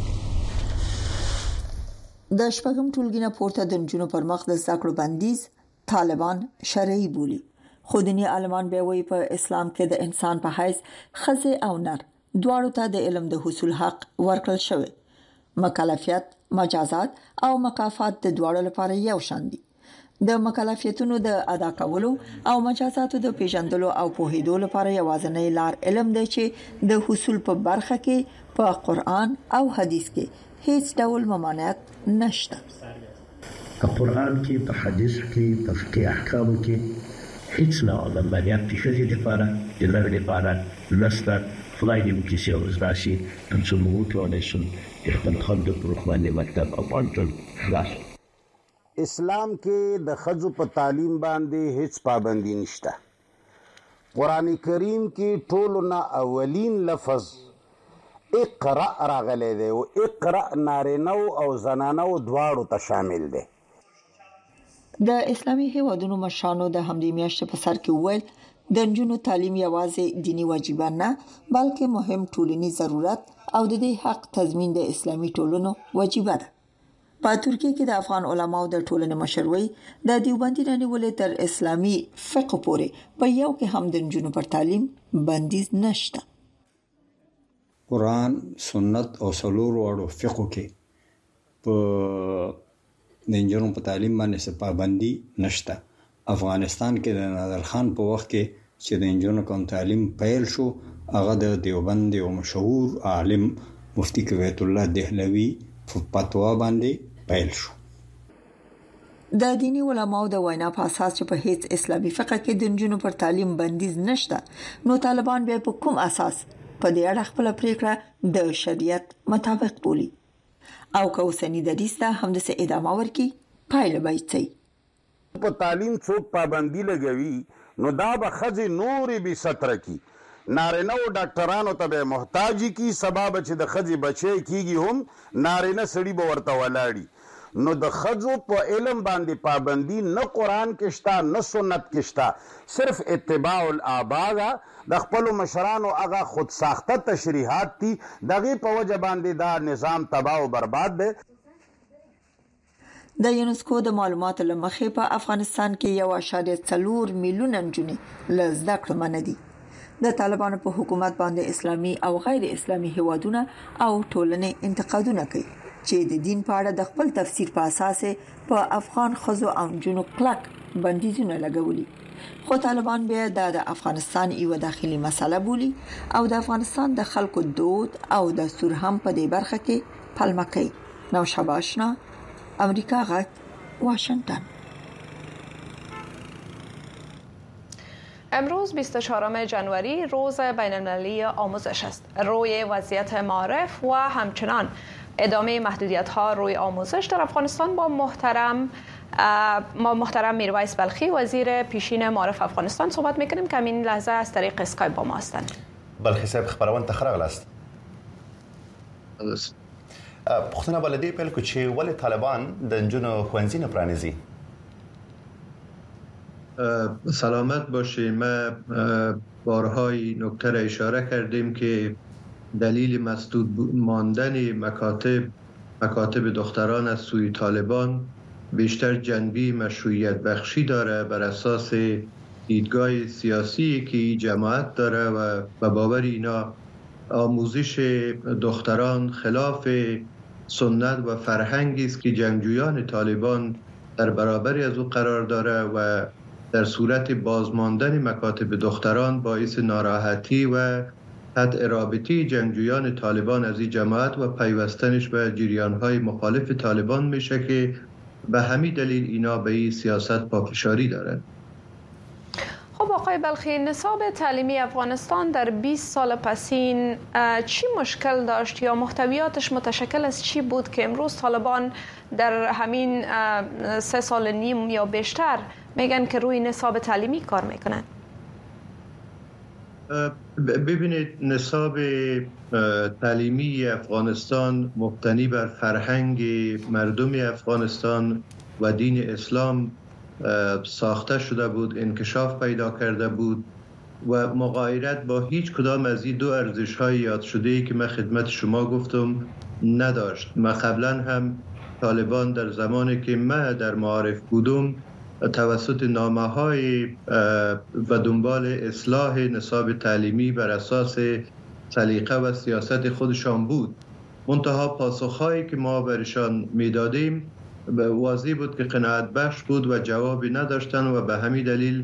د شپږم ټولګي نه پورته د نجونو پر مخ د زده کړو بندیز طالبان شرعي بولي. خو دیني عالمان به وایي په اسلام کې د انسان په حیث ښځه او نر دواړو ته د علم د حصول حق ورکړل شوی. مکلفیت، مجازات او مکافات د دواړو لپاره یو شان دي. د مکلفیتونو د ادا کولو او مجازاتو د پیژندلو او پوهیدو لپاره یوازینی لار علم دی چې د حصول په برخه کې په قرآن او حدیث کې هیڅ ډول ممانعت نشته. په قرآن کې، په حدیث کې، په فقه احکامو کې هیڅ نه د ممانعت د شریعت لپاره د لږ لپاره نشته. خدای دې وکړي چې ورزاشي تر څو موږ کولای شو خپل خلک په روح باندې مکتب او پانټل خلاص. اسلام کې د ښځو په تعلیم باندې هیڅ پابندي نشته. قرآن کریم کې ټولو نه اولین لفظ اقرأ راغلی دی او اقرأ نارینه او زنانه دواړو ته شامل دی. د اسلامي هیوادونو مشرانو د همدې میاشتې په سر کې وویل د نجونو تعلیم یوازې دینی واجب نه بلکې مهم ټولنیز ضرورت او د دې حق تضمین د اسلامي ټولنو واجب ده. په ترکیه کې د افغان علماو د ټولنې مشروي د دیوبندي نیولې تر اسلامي فقه پورې په یو کې هم د نجونو پر تعلیم بندیز نشته. قرآن، سنت او څلور واړو فقه کې په د نجونو په تعلیم باندې څه پابندي نشته. افغانستان کې د نادر خان په وخت کې چې د نجونو کوم تعلیم پیل شو هغه د دیوبند یو مشهور عالم مفتی کویت الله دهلوي په فتوا باندې پیل شو. د دینی علماو د وینا په اساس چې په هیڅ اسلامي فقه کې د نجونو پر تعلیم بندیز نشته، نو طالبان به په کوم اساس په دې اړه خپل پریکړه د شریعت مطابق بولي او که اوسنی د دې هم د څه ادامه ورکي پایله به یې په تعلیم څوک پابندي لګوي نو دا به ښځې نورې بې ستره کی. نارینه او ډاکټرانو ته به محتاجی کی، سبب چې د ښځې بچی کیږي هم نارینه سړي به ورته ولاړي. نو د خځو په علم باندې پابندي نه قرآن کې شته نه سنت کې شته، صرف اتباع الآباء ده، د خپلو مشرانو هغه خود ساخته تشریحات دي، دغې په وجه باندې دا نظام تباه و برباد دی. د یونسکو د معلوماتو له مخې په افغانستان کې یو اعشاریه څلور میلیونه نجونې له زده کړو منع دي. د طالبانو په حکومت باندې اسلامي او غیر اسلامي هیوادونه او ټولنې انتقادونه کوي چې د دین په اړه د خپل تفسیر په اساس په افغان خزو او نجونو کلک بندیزونه لګولي. خو طالبان بیا د افغانستان یو داخلي مسله بولي او د افغانستان د خلکو دود او دستور هم په دې برخه کې پلمه کوي. نو شباشنا امریکا غږ واشنگتن. امروز بیست و چهارم جنوری روز بین المللی آموزش است. روی وضعیت معارف و همچنان ادامه محدودیت ها روی آموزش در افغانستان با محترم ما محترم میرویس بلخی وزیر پیشین معارف افغانستان صحبت میکنیم که همین لحظه از طریق اسکایپ با ما هستند. بلخی صاحب خبرونه تخرغ است. پختنه بلدی پیل کو چې ولې طالبان د نجونو ښوونځي نه پرانیزي؟ سلامت باشید. ما بارهای نکته را اشاره کردیم که دلیل مسدود ماندن مکاتب مکاتب دختران از سوی طالبان بیشتر جنبی مشروعیت بخشی داره بر اساس دیدگاه سیاسی که جماعت داره و به باور اینا آموزش دختران خلاف سنت و فرهنگی است که جنگجویان طالبان در برابری از او قرار داره و در صورت بازماندن مکاتب دختران باعث ناراحتی و قطع رابطه جنگجویان طالبان از این جماعت و پیوستنش به جریان‌های مخالف طالبان میشه که به همین دلیل اینا به این سیاست پافشاری دارن. خب آقای بلخی، نصاب تعلیمی افغانستان در بیست سال پسین چی مشکل داشت یا محتویاتش متشکل از چی بود که امروز طالبان در همین سه سال نیم یا بیشتر میگن که روی نصاب تعلیمی کار میکنن؟ ببینید، نصاب تعلیمی افغانستان مبتنی بر فرهنگ مردم افغانستان و دین اسلام ساخته شده بود، انکشاف پیدا کرده بود و مغایرت با هیچ کدام از این دو ارزش های یاد شده‌ای که من خدمت شما گفتم نداشت. ما قبلا هم طالبان در زمانی که من در معارف بودم توسط نامه های و دنبال اصلاح نصاب تعلیمی بر اساس سلیقه و سیاست خودشان بود. منتها پاسخهایی که ما برشان میدادیم واضح بود که قناعت بخش بود و جوابی نداشتن و به همین دلیل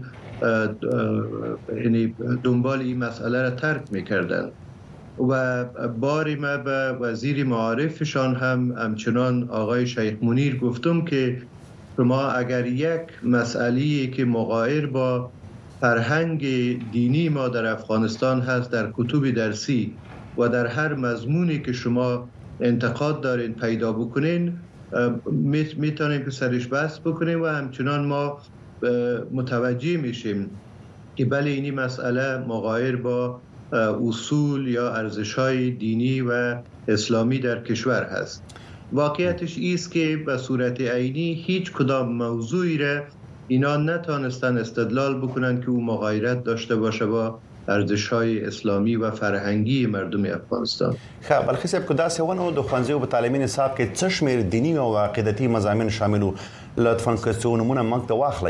یعنی دنبال این مسئله را ترک میکردن. و باری ما به وزیر معارفشان هم همچنان آقای شیخ منیر گفتم که شما اگر یک مسئله‌ای که مغایر با فرهنگ دینی ما در افغانستان هست در کتب درسی و در هر مضمونی که شما انتقاد دارین پیدا بکنین، میتونیم که سرش بحث بکنیم و همچنان ما متوجه میشیم که بله اینی مسئله مغایر با اصول یا ارزش‌های دینی و اسلامی در کشور هست. واقعیتش ایست که به صورت عینی هیچ کدام موضوعی را اینا نتانستن استدلال بکنن که او مغایرت داشته باشه با ارزش‌های اسلامی و فرهنگی مردم افغانستان. خب بلخی صاحب، که داسې ونه د ښوونځیو په تعلیمي نصاب کې څه شمېر دیني او عقیدتي مضامین شامل وو؟ لطفاً که څو نمونه موږ ته واخلئ.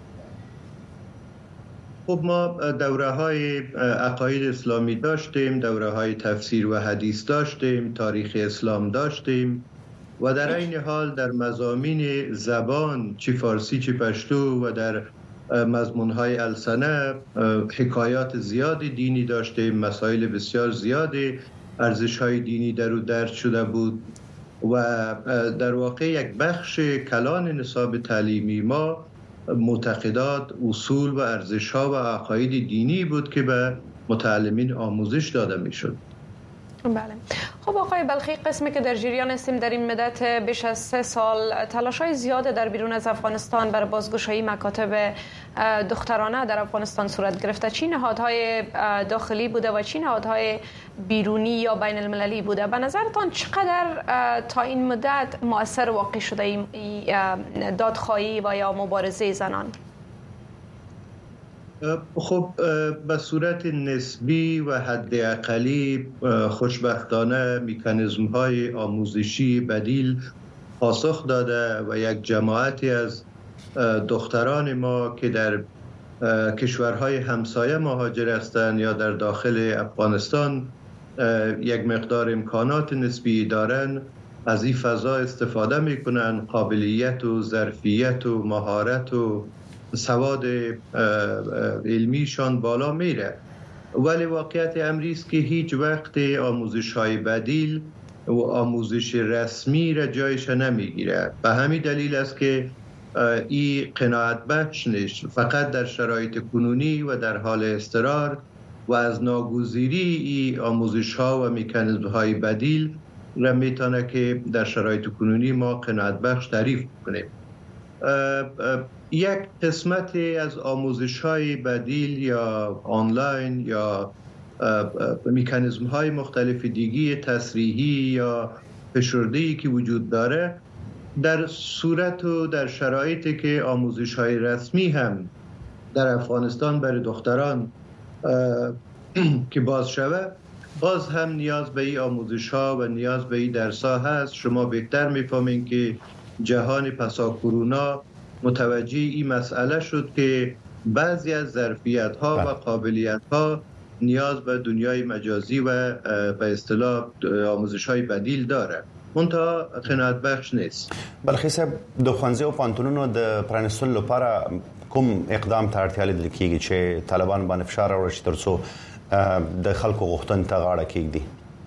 خب ما دوره های عقاید اسلامی داشتیم، دوره های تفسیر و حدیث داشتیم، تاریخ اسلام داشتیم و در این حال در مضامین زبان چی فارسی چی پشتو و در مضمون های السنه حکایات زیاد دینی داشتیم، مسائل بسیار زیاد ارزش های دینی در او درج شده بود و در واقع یک بخش کلان نصاب تعلیمی ما معتقدات، اصول و ارزش‌ها و عقاید دینی بود که به متعلمین آموزش داده می‌شد. بله. خب آقای بلخی، قسمی که در جریان هستیم در این مدت بیش از سه سال تلاش‌های زیاد در بیرون از افغانستان برای بازگشایی مکاتب دخترانه در افغانستان صورت گرفته. چی نهادهای داخلی بوده و چی نهادهای بیرونی یا بین المللی بوده؟ به نظرتان چقدر تا این مدت مؤثر واقع شده این دادخواهی و یا مبارزه زنان؟ خب به صورت نسبی و حد اقلی خوشبختانه میکانیزم های آموزشی بدیل پاسخ داده و یک جماعتی از دختران ما که در کشورهای همسایه مهاجر هستند یا در داخل افغانستان یک مقدار امکانات نسبی دارن، از این فضا استفاده میکنن، قابلیت و ظرفیت و مهارت و سواد علمیشان بالا میره. ولی واقعیت امری است که هیچ وقت آموزش های بدیل و آموزش رسمی را جایش نمیگیره. به همین دلیل است که این قناعت بخش نیست، فقط در شرایط کنونی و در حال اضطرار و از ناگزیری این آموزش ها و مکانیزم های بدیل را میتونه که در شرایط کنونی ما قناعت بخش تعریف کنیم. یک قسمت از آموزش های بدیل یا آنلاین یا مکانیزم های مختلف دیگی تصریحی یا فشرده‌ای که وجود داره، در صورت و در شرایطی که آموزش های رسمی هم در افغانستان برای دختران که باز شود، باز هم نیاز به این آموزش ها و نیاز به این درس ها هست. شما بهتر میفهمین که جهان پسا کرونا متوجه این مسئله شد که بعضی از ظرفیت ها و قابلیت ها نیاز به دنیای مجازی و به اصطلاح آموزش های بدیل داره، منتها قناعت بخش نیست. بلخي صاحب، د ښوونځي او پوهنتونونو د پرانیستلو لپاره کوم اقدام ته اړتیا لیدل کیږي چې طالبان باندې فشار راوړي چې ترڅو د خلکو غوښتنې ته غاړه کېږدي؟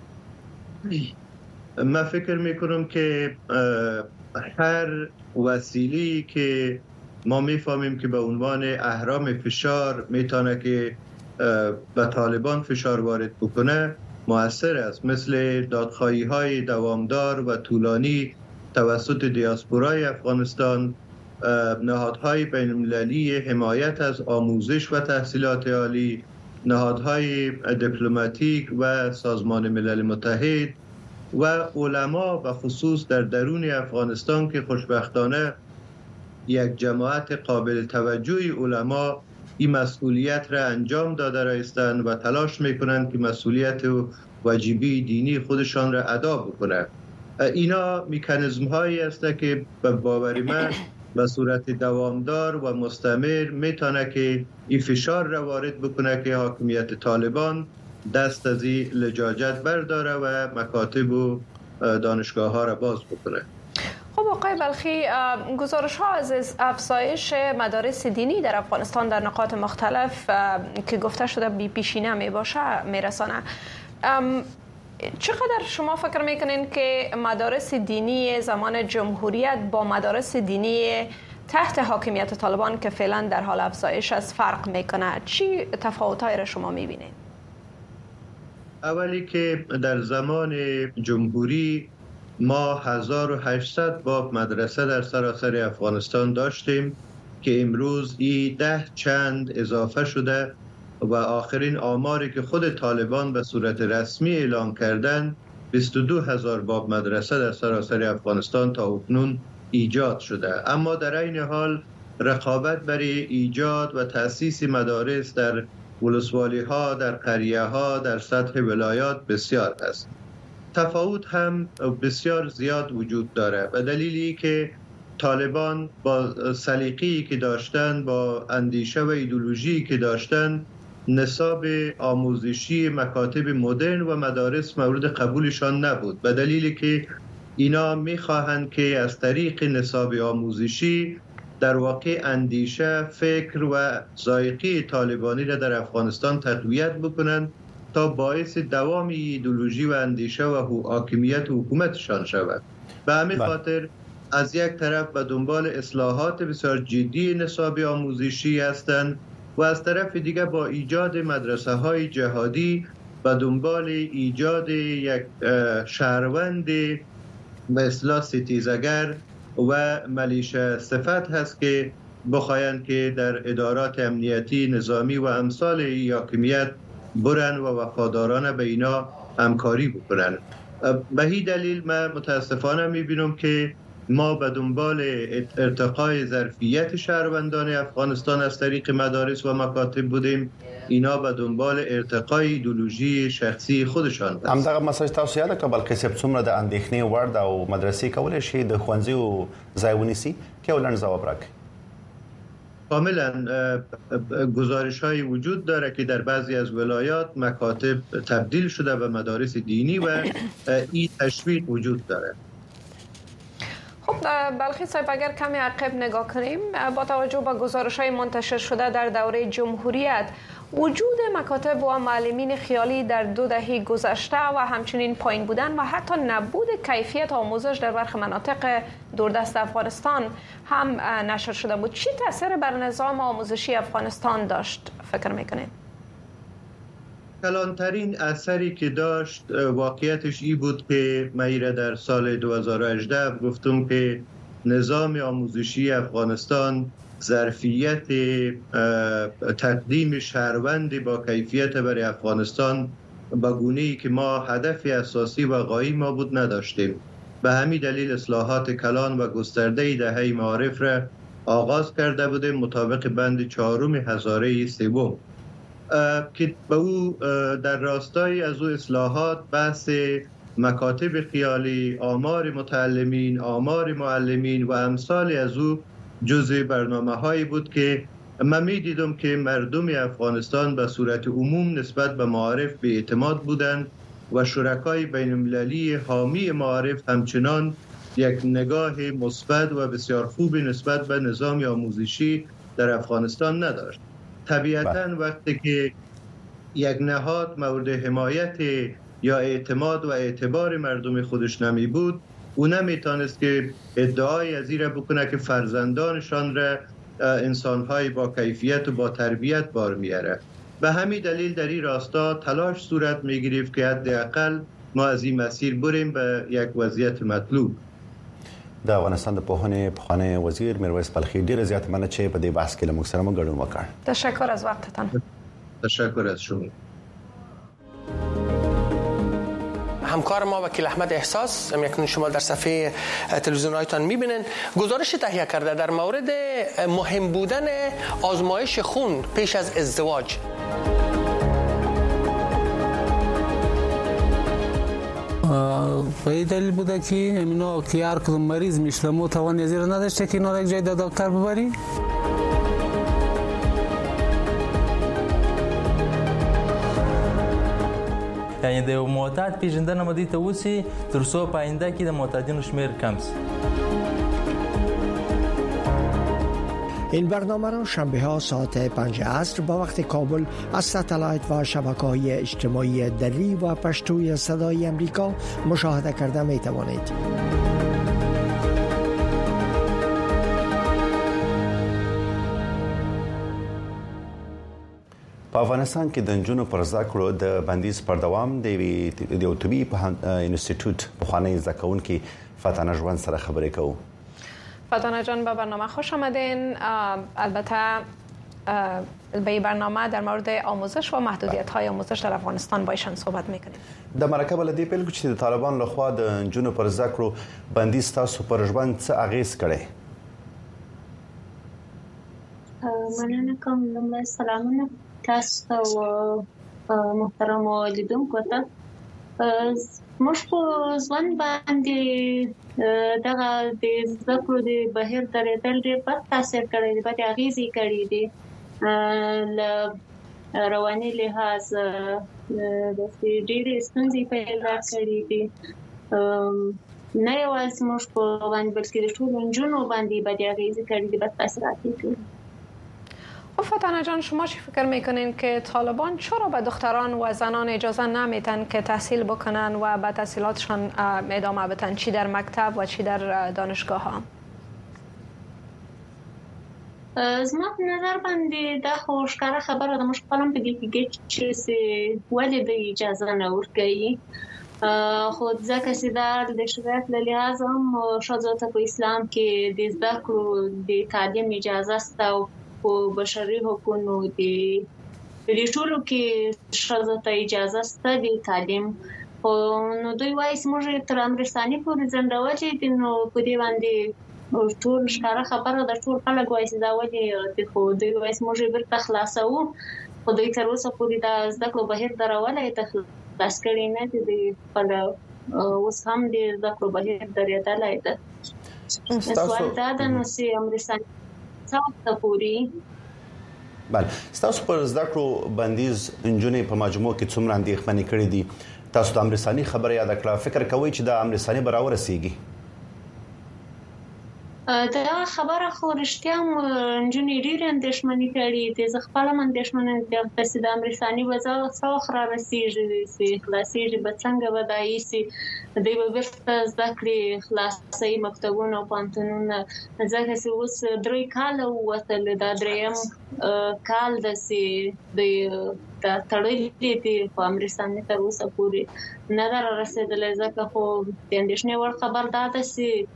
من فکر میکنم که هر وسیله‌ای که ما میفهمیم که به عنوان اهرام فشار میتونه که به طالبان فشار وارد بکنه مؤثر است، مثل دادخواهی های دوامدار و طولانی توسط دیاسپورای افغانستان، نهادهای بین المللی حمایت از آموزش و تحصیلات عالی، نهادهای دیپلماتیک و سازمان ملل متحد و علما و خصوص در درون افغانستان که خوشبختانه یک جماعت قابل توجهی علما این مسئولیت را انجام داده رایستند و تلاش میکنند که مسئولیت و واجبی دینی خودشان را ادا بکنند. اینا مکانیزم هایی است که به باور من به صورت دوامدار و مستمر میتونه که این فشار را وارد بکنه که حاکمیت طالبان دست از این لجاجت برداره و مکاتب و دانشگاه ها را باز بکنه. خب آقای بلخی، گزارش ها از افزایش مدارس دینی در افغانستان در نقاط مختلف که گفته شده بی پیشینه می باشه میرسانه. چقدر شما فکر میکنین که مدارس دینی زمان جمهوریت با مدارس دینی تحت حاکمیت طالبان که فعلا در حال افزایش از فرق میکنه؟ چی تفاوت‌هایی را شما میبینید؟ اولی که در زمان جمهوری ما هزار و هشتصد باب مدرسه در سراسر افغانستان داشتیم که امروز این ده چند اضافه شده و آخرین آماری که خود طالبان به صورت رسمی اعلام کردن بیست و دو هزار باب مدرسه در سراسر افغانستان تا اکنون ایجاد شده. اما در این حال رقابت برای ایجاد و تأسیس مدارس در ولسوالی ها، در قریه ها، در سطح ولایات بسیار است. تفاوت هم بسیار زیاد وجود داره و دلیلی که طالبان با سلیقه‌ای که داشتن، با اندیشه و ایدئولوژی که داشتن، نصاب آموزشی مکاتب مدرن و مدارس مورد قبولشان نبود، به دلیلی که اینا میخواهند که از طریق نصاب آموزشی در واقع اندیشه، فکر و ذائقه طالبانی را در افغانستان تقویت بکنند تا باعث دوام ایدئولوژی و اندیشه و حاکمیت و حکومتشان شود. به همین خاطر از یک طرف به دنبال اصلاحات بسیار جدی نصاب آموزشی هستند و از طرف دیگر با ایجاد مدرسه های جهادی به دنبال ایجاد یک شهروند به اصطلاح ستیزگر و ملیشه صفت هست که بخواهند که در ادارات امنیتی نظامی و امثال حاکمیت برن و وفادارانه به اینا همکاری بکنن. به این دلیل من متاسفانه میبینم که ما به دنبال ارتقای ظرفیت شهروندان افغانستان از طریق مدارس و مکاتب بودیم، اینا به دنبال ارتقای ایدئولوژی شخصی خودشان است. همدغه مسج تاسو یاد کړه بلکې سب څومره د اندېښنې وړ ده او مدرسې کولای شي د ښوونځیو ځای ونیسي کې ولن جواب راکړي. کاملا گزارش های وجود داره که در بعضی از ولایات مکاتب تبدیل شده به مدارس دینی و این تشویق وجود داره. خب بلخی صاحب اگر کمی عقب نگاه کنیم با توجه به گزارش های منتشر شده در دوره جمهوریت وجود مکاتب و معلمین خیالی در دو دهه گذشته و همچنین پایین بودن و حتی نبود کیفیت آموزش در برخی مناطق دوردست افغانستان هم نشر شده بود. چی تاثیر بر نظام آموزشی افغانستان داشت فکر میکنید؟ کلانترین اثری که داشت واقعیتش ای بود که من در سال دو هزار و هجده گفتم که نظام آموزشی افغانستان ظرفیت تقدیم شهروند با کیفیت برای افغانستان به گونه‌ای که ما هدف اساسی و غایی ما بود نداشتیم. به همین دلیل اصلاحات کلان و گسترده دهه معارف را آغاز کرده بودیم مطابق بند چهارم هزاره سوم که به او در راستای از او اصلاحات بحث مکاتب خیالی، آمار متعلمین، آمار معلمین و امثال از او جزء برنامه هایی بود که من می دیدم که مردم افغانستان به صورت عموم نسبت به معارف به اعتماد بودند و شرکای بین المللی حامی معارف همچنان یک نگاه مثبت و بسیار خوب نسبت به نظام آموزشی در افغانستان نداشت. طبیعتاً وقتی که یک نهاد مورد حمایت یا اعتماد و اعتبار مردم خودش نمی بود، او نمیتونست که ادعای از این بکنه که فرزندانشان را انسانهای با کیفیت و با تربیت بار میاره. به همین دلیل در این راستا تلاش صورت میگرفت که حداقل ما از این مسیر بریم به یک وضعیت مطلوب. د افغانستان د پوهنې پخوانی وزیر میرویس بلخي ډیر زیات مننه چې په دې بحث کې له موږ سره ګډون وکړ. تشکر از وقتتان. تشکر از شما. همکار ما وکیل احمد احساس امیکنون شما در صفحه تلویزیون هایتان میبینن گزارش تهیه کرده در مورد مهم بودن آزمایش خون پیش از ازدواج. به دلیل بوده که اینا که هر کدوم مریض میشه مو توان زیر نداشته که اینا یک جای دکتر ببری. یعنی د یو معتاد پیژندنه مدې ته وسی تر څو په آینده کې د معتادینو شمیر کم شي. این برنامه را شنبه ها ساعت پنج عصر با وقت کابل از ستلایت و شبکه‌های اجتماعی دری و پشتوی صدای امریکا مشاهده کرده می توانید. په افغانستان کې د نجونو پر زده کړو د بندیز پر دوام د یو طبي انسټیټیوټ پخوانی زده کوونکي فتانه ژوند سره خبرې کوو. فتانه جان به برنامه خوش آمدین. البته به این برنامه در مورد آموزش و محدودیت های آموزش در افغانستان با ایشان صحبت میکنیم. د مرکه بلدی پیل چې د طالبان لخوا د نجونو پر زده کړو بندیز تاسو پر ژوند څه اغیز کړي؟ مننه کوم. نو سلامونه تاسو او محترم لیدونکو ته. موږ په ځوان باندې دغه د زده کړو د بهیر درېدل ډېر بد تاثیر کړی دی، بد اغېزې کړي دي. له رواني لحاظ ډېرې ستونزې پیدا کړي دي، نه یوازې موږ په باندې بلکې د ټولو نجونو باندې بد اغېزې کړي دي، بد تاثیرات یې کړي. فتانه جان، شما چی فکر میکنین که طالبان چرا به دختران و زنان اجازه نمیتن که تحصیل بکنن و به تحصیلاتشان ادامه بدن، چی در مکتب و چی در دانشگاه ها؟ زما په نظر باندې دا خو ښکاره خبره ده. موږ خپل هم په دې کې چې ولې د اجازه نه ورکوي، خو ځکه چې دا د شریعت له لحاظه هم ښځو ته په اسلام کې د زده کړو د تعلیم اجازه شته او په بشري حقوقو د دې ټولو کې ښځو ته اجازه شته د تعلیم. نو دوی وایي چې موږ تر امرستاني پورې ځنډولې دي، نو په دې باندې ټول ښکاره خبره ده. ټول خلک وایي چې دا ولې، خو دوی وایي چې موږ یې بیرته خلاصوو، خو دوی تر اوسه پورې دا زده کړو بهیر درولی ته خلاص کړی نه دي. دوی خپله اوس هم د زده کړو بهیر درېدلی ده. سوال دا ده نو چې امرستاني څه وخته پورې. بله، ستاسو پر زده کړو بندیز نجونې په مجموع کې څومره اندېښمنې کړې دي؟ تاسو د امرستاني خبره یاده کړه، فکر کوئ چې د امرستاني به راورسېږي؟ دا خبره خو رښتیا هم نجونې ډېرې اندېښمنې کړي دي. زه خپله هم اندېښمنه یم چې د امرستاني به څه وخت رارسېږي، چې خلاصېږي به څنګه به دا ایسي، دوی به بیرته زده کړې خلاصوي مکتبونه او پوهنتونونه، ځکه چې اوس درې کاله ووتل، دا درېیم کال ده چې دوی دا تړلي دي په امرستاني تر اوسه پورې نه ده رارسېدلی. ځکه خو د اندېښنې وړ خبر دا ده چې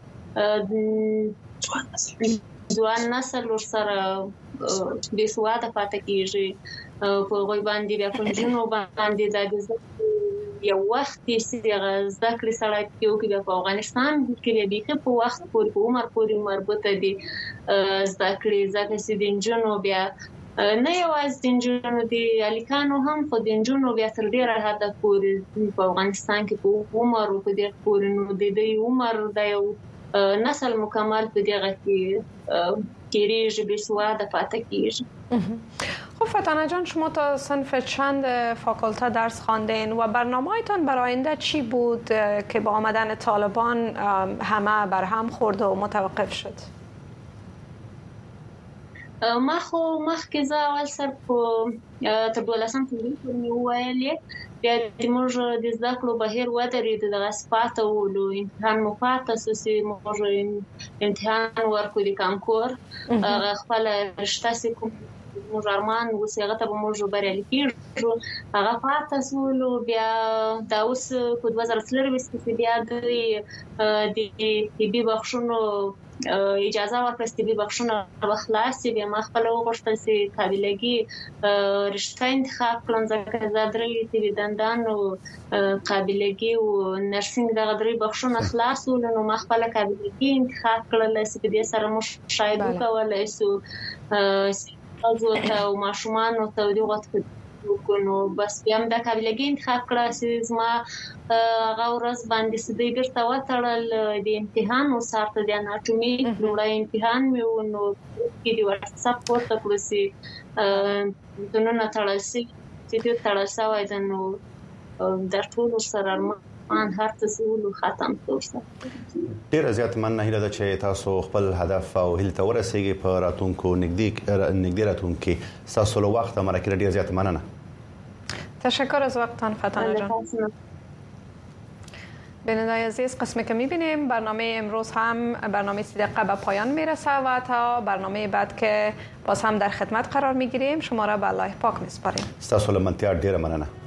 ځوان نسل ورسره بې سواده پاتې کېږي، په هغوی باندې بیا په نجونو باندې دا د زده کړې یو وخت چې هغه زده کړې سړی پکې وکړي، بیا په افغانستان کې بیا بیخي په وخت پورې په عمر پورې مربوطه دي زده کړې، ځکه چې د نجونو بیا نه یوازې د نجونو د هلکانو هم، خو د نجونو بیا تر ډېره حده پورې په افغانستان کې په عمر په دې پورې، نو د دوی عمر د یو نسل مکمل به دقیقه که گیریش به سواد پاته گیر. خب فتانه جان، شما تا صنف چند فاکولته درس خواندین و برنامه‌تان برای آینده چی بود که با آمدن طالبان همه بر هم خورد و متوقف شد؟ ما خو مخکې زه اول سر په تر دولسم ټولګي پورې مې وویلې، بیا موږ د زده کړو بهیر ودرېد، دغسې پاته ولو، امتحان مو پاته سو چې موږ امتحان ورکړو د کانکور، هغه خپله رشته چې کوم موږ ارمان و چې هغه ته به موږ بریالي کېږو، هغه پاته سولو. بیا دا اوس په دوه زره څلرویشت کې بیا دوی د طبي بخښونو اجازه ورکړه چې طبي بخښونه به خلاص شي. بیا ما خپله وغوښتل چې قابلګي رشته انتخاب کړم، ځکه زه درې طبي دندان او قابلګي او نرسنګ دغه درې بخښونه خلاص ول، نو ما خپله قابلګي انتخاب کړله چې په دې سره موږ شاید وکولی شو ښځو ته او ماشومانو ته د هغو ته نو بس بیا هم دا قابلګي انتخاب کړه چې زما هغه ورځ باندې چې دوی بیرته وتړل د امتحان و سهار ته د اناټومي لومړی امتحان مې و، نو کې د وټساپ پورته کړو چې امتحانونه تړل شوي، چې دوی تړل شوی ده، نو دا ټول ورسره ارمان هر څه چې ولو ختم کړو ورسره. ډېره زیاته مننه هیله ده چې تاسو خپل هدف او هیلې ته ورسېږئ په راتلونکو نږدې راتلونکو کې. ستاسو له وخته مرکې ډېره زیاته مننه. تشکر از وقتتان فتانه جان. بینندگان عزیز، قسمی که میبینیم برنامه امروز هم برنامه سی دقیقه به پایان میرسه و تا برنامه بعد که باز هم در خدمت قرار میگیریم شما را به الله پاک میسپاریم. ستاسو له منتیا ډیره مننه.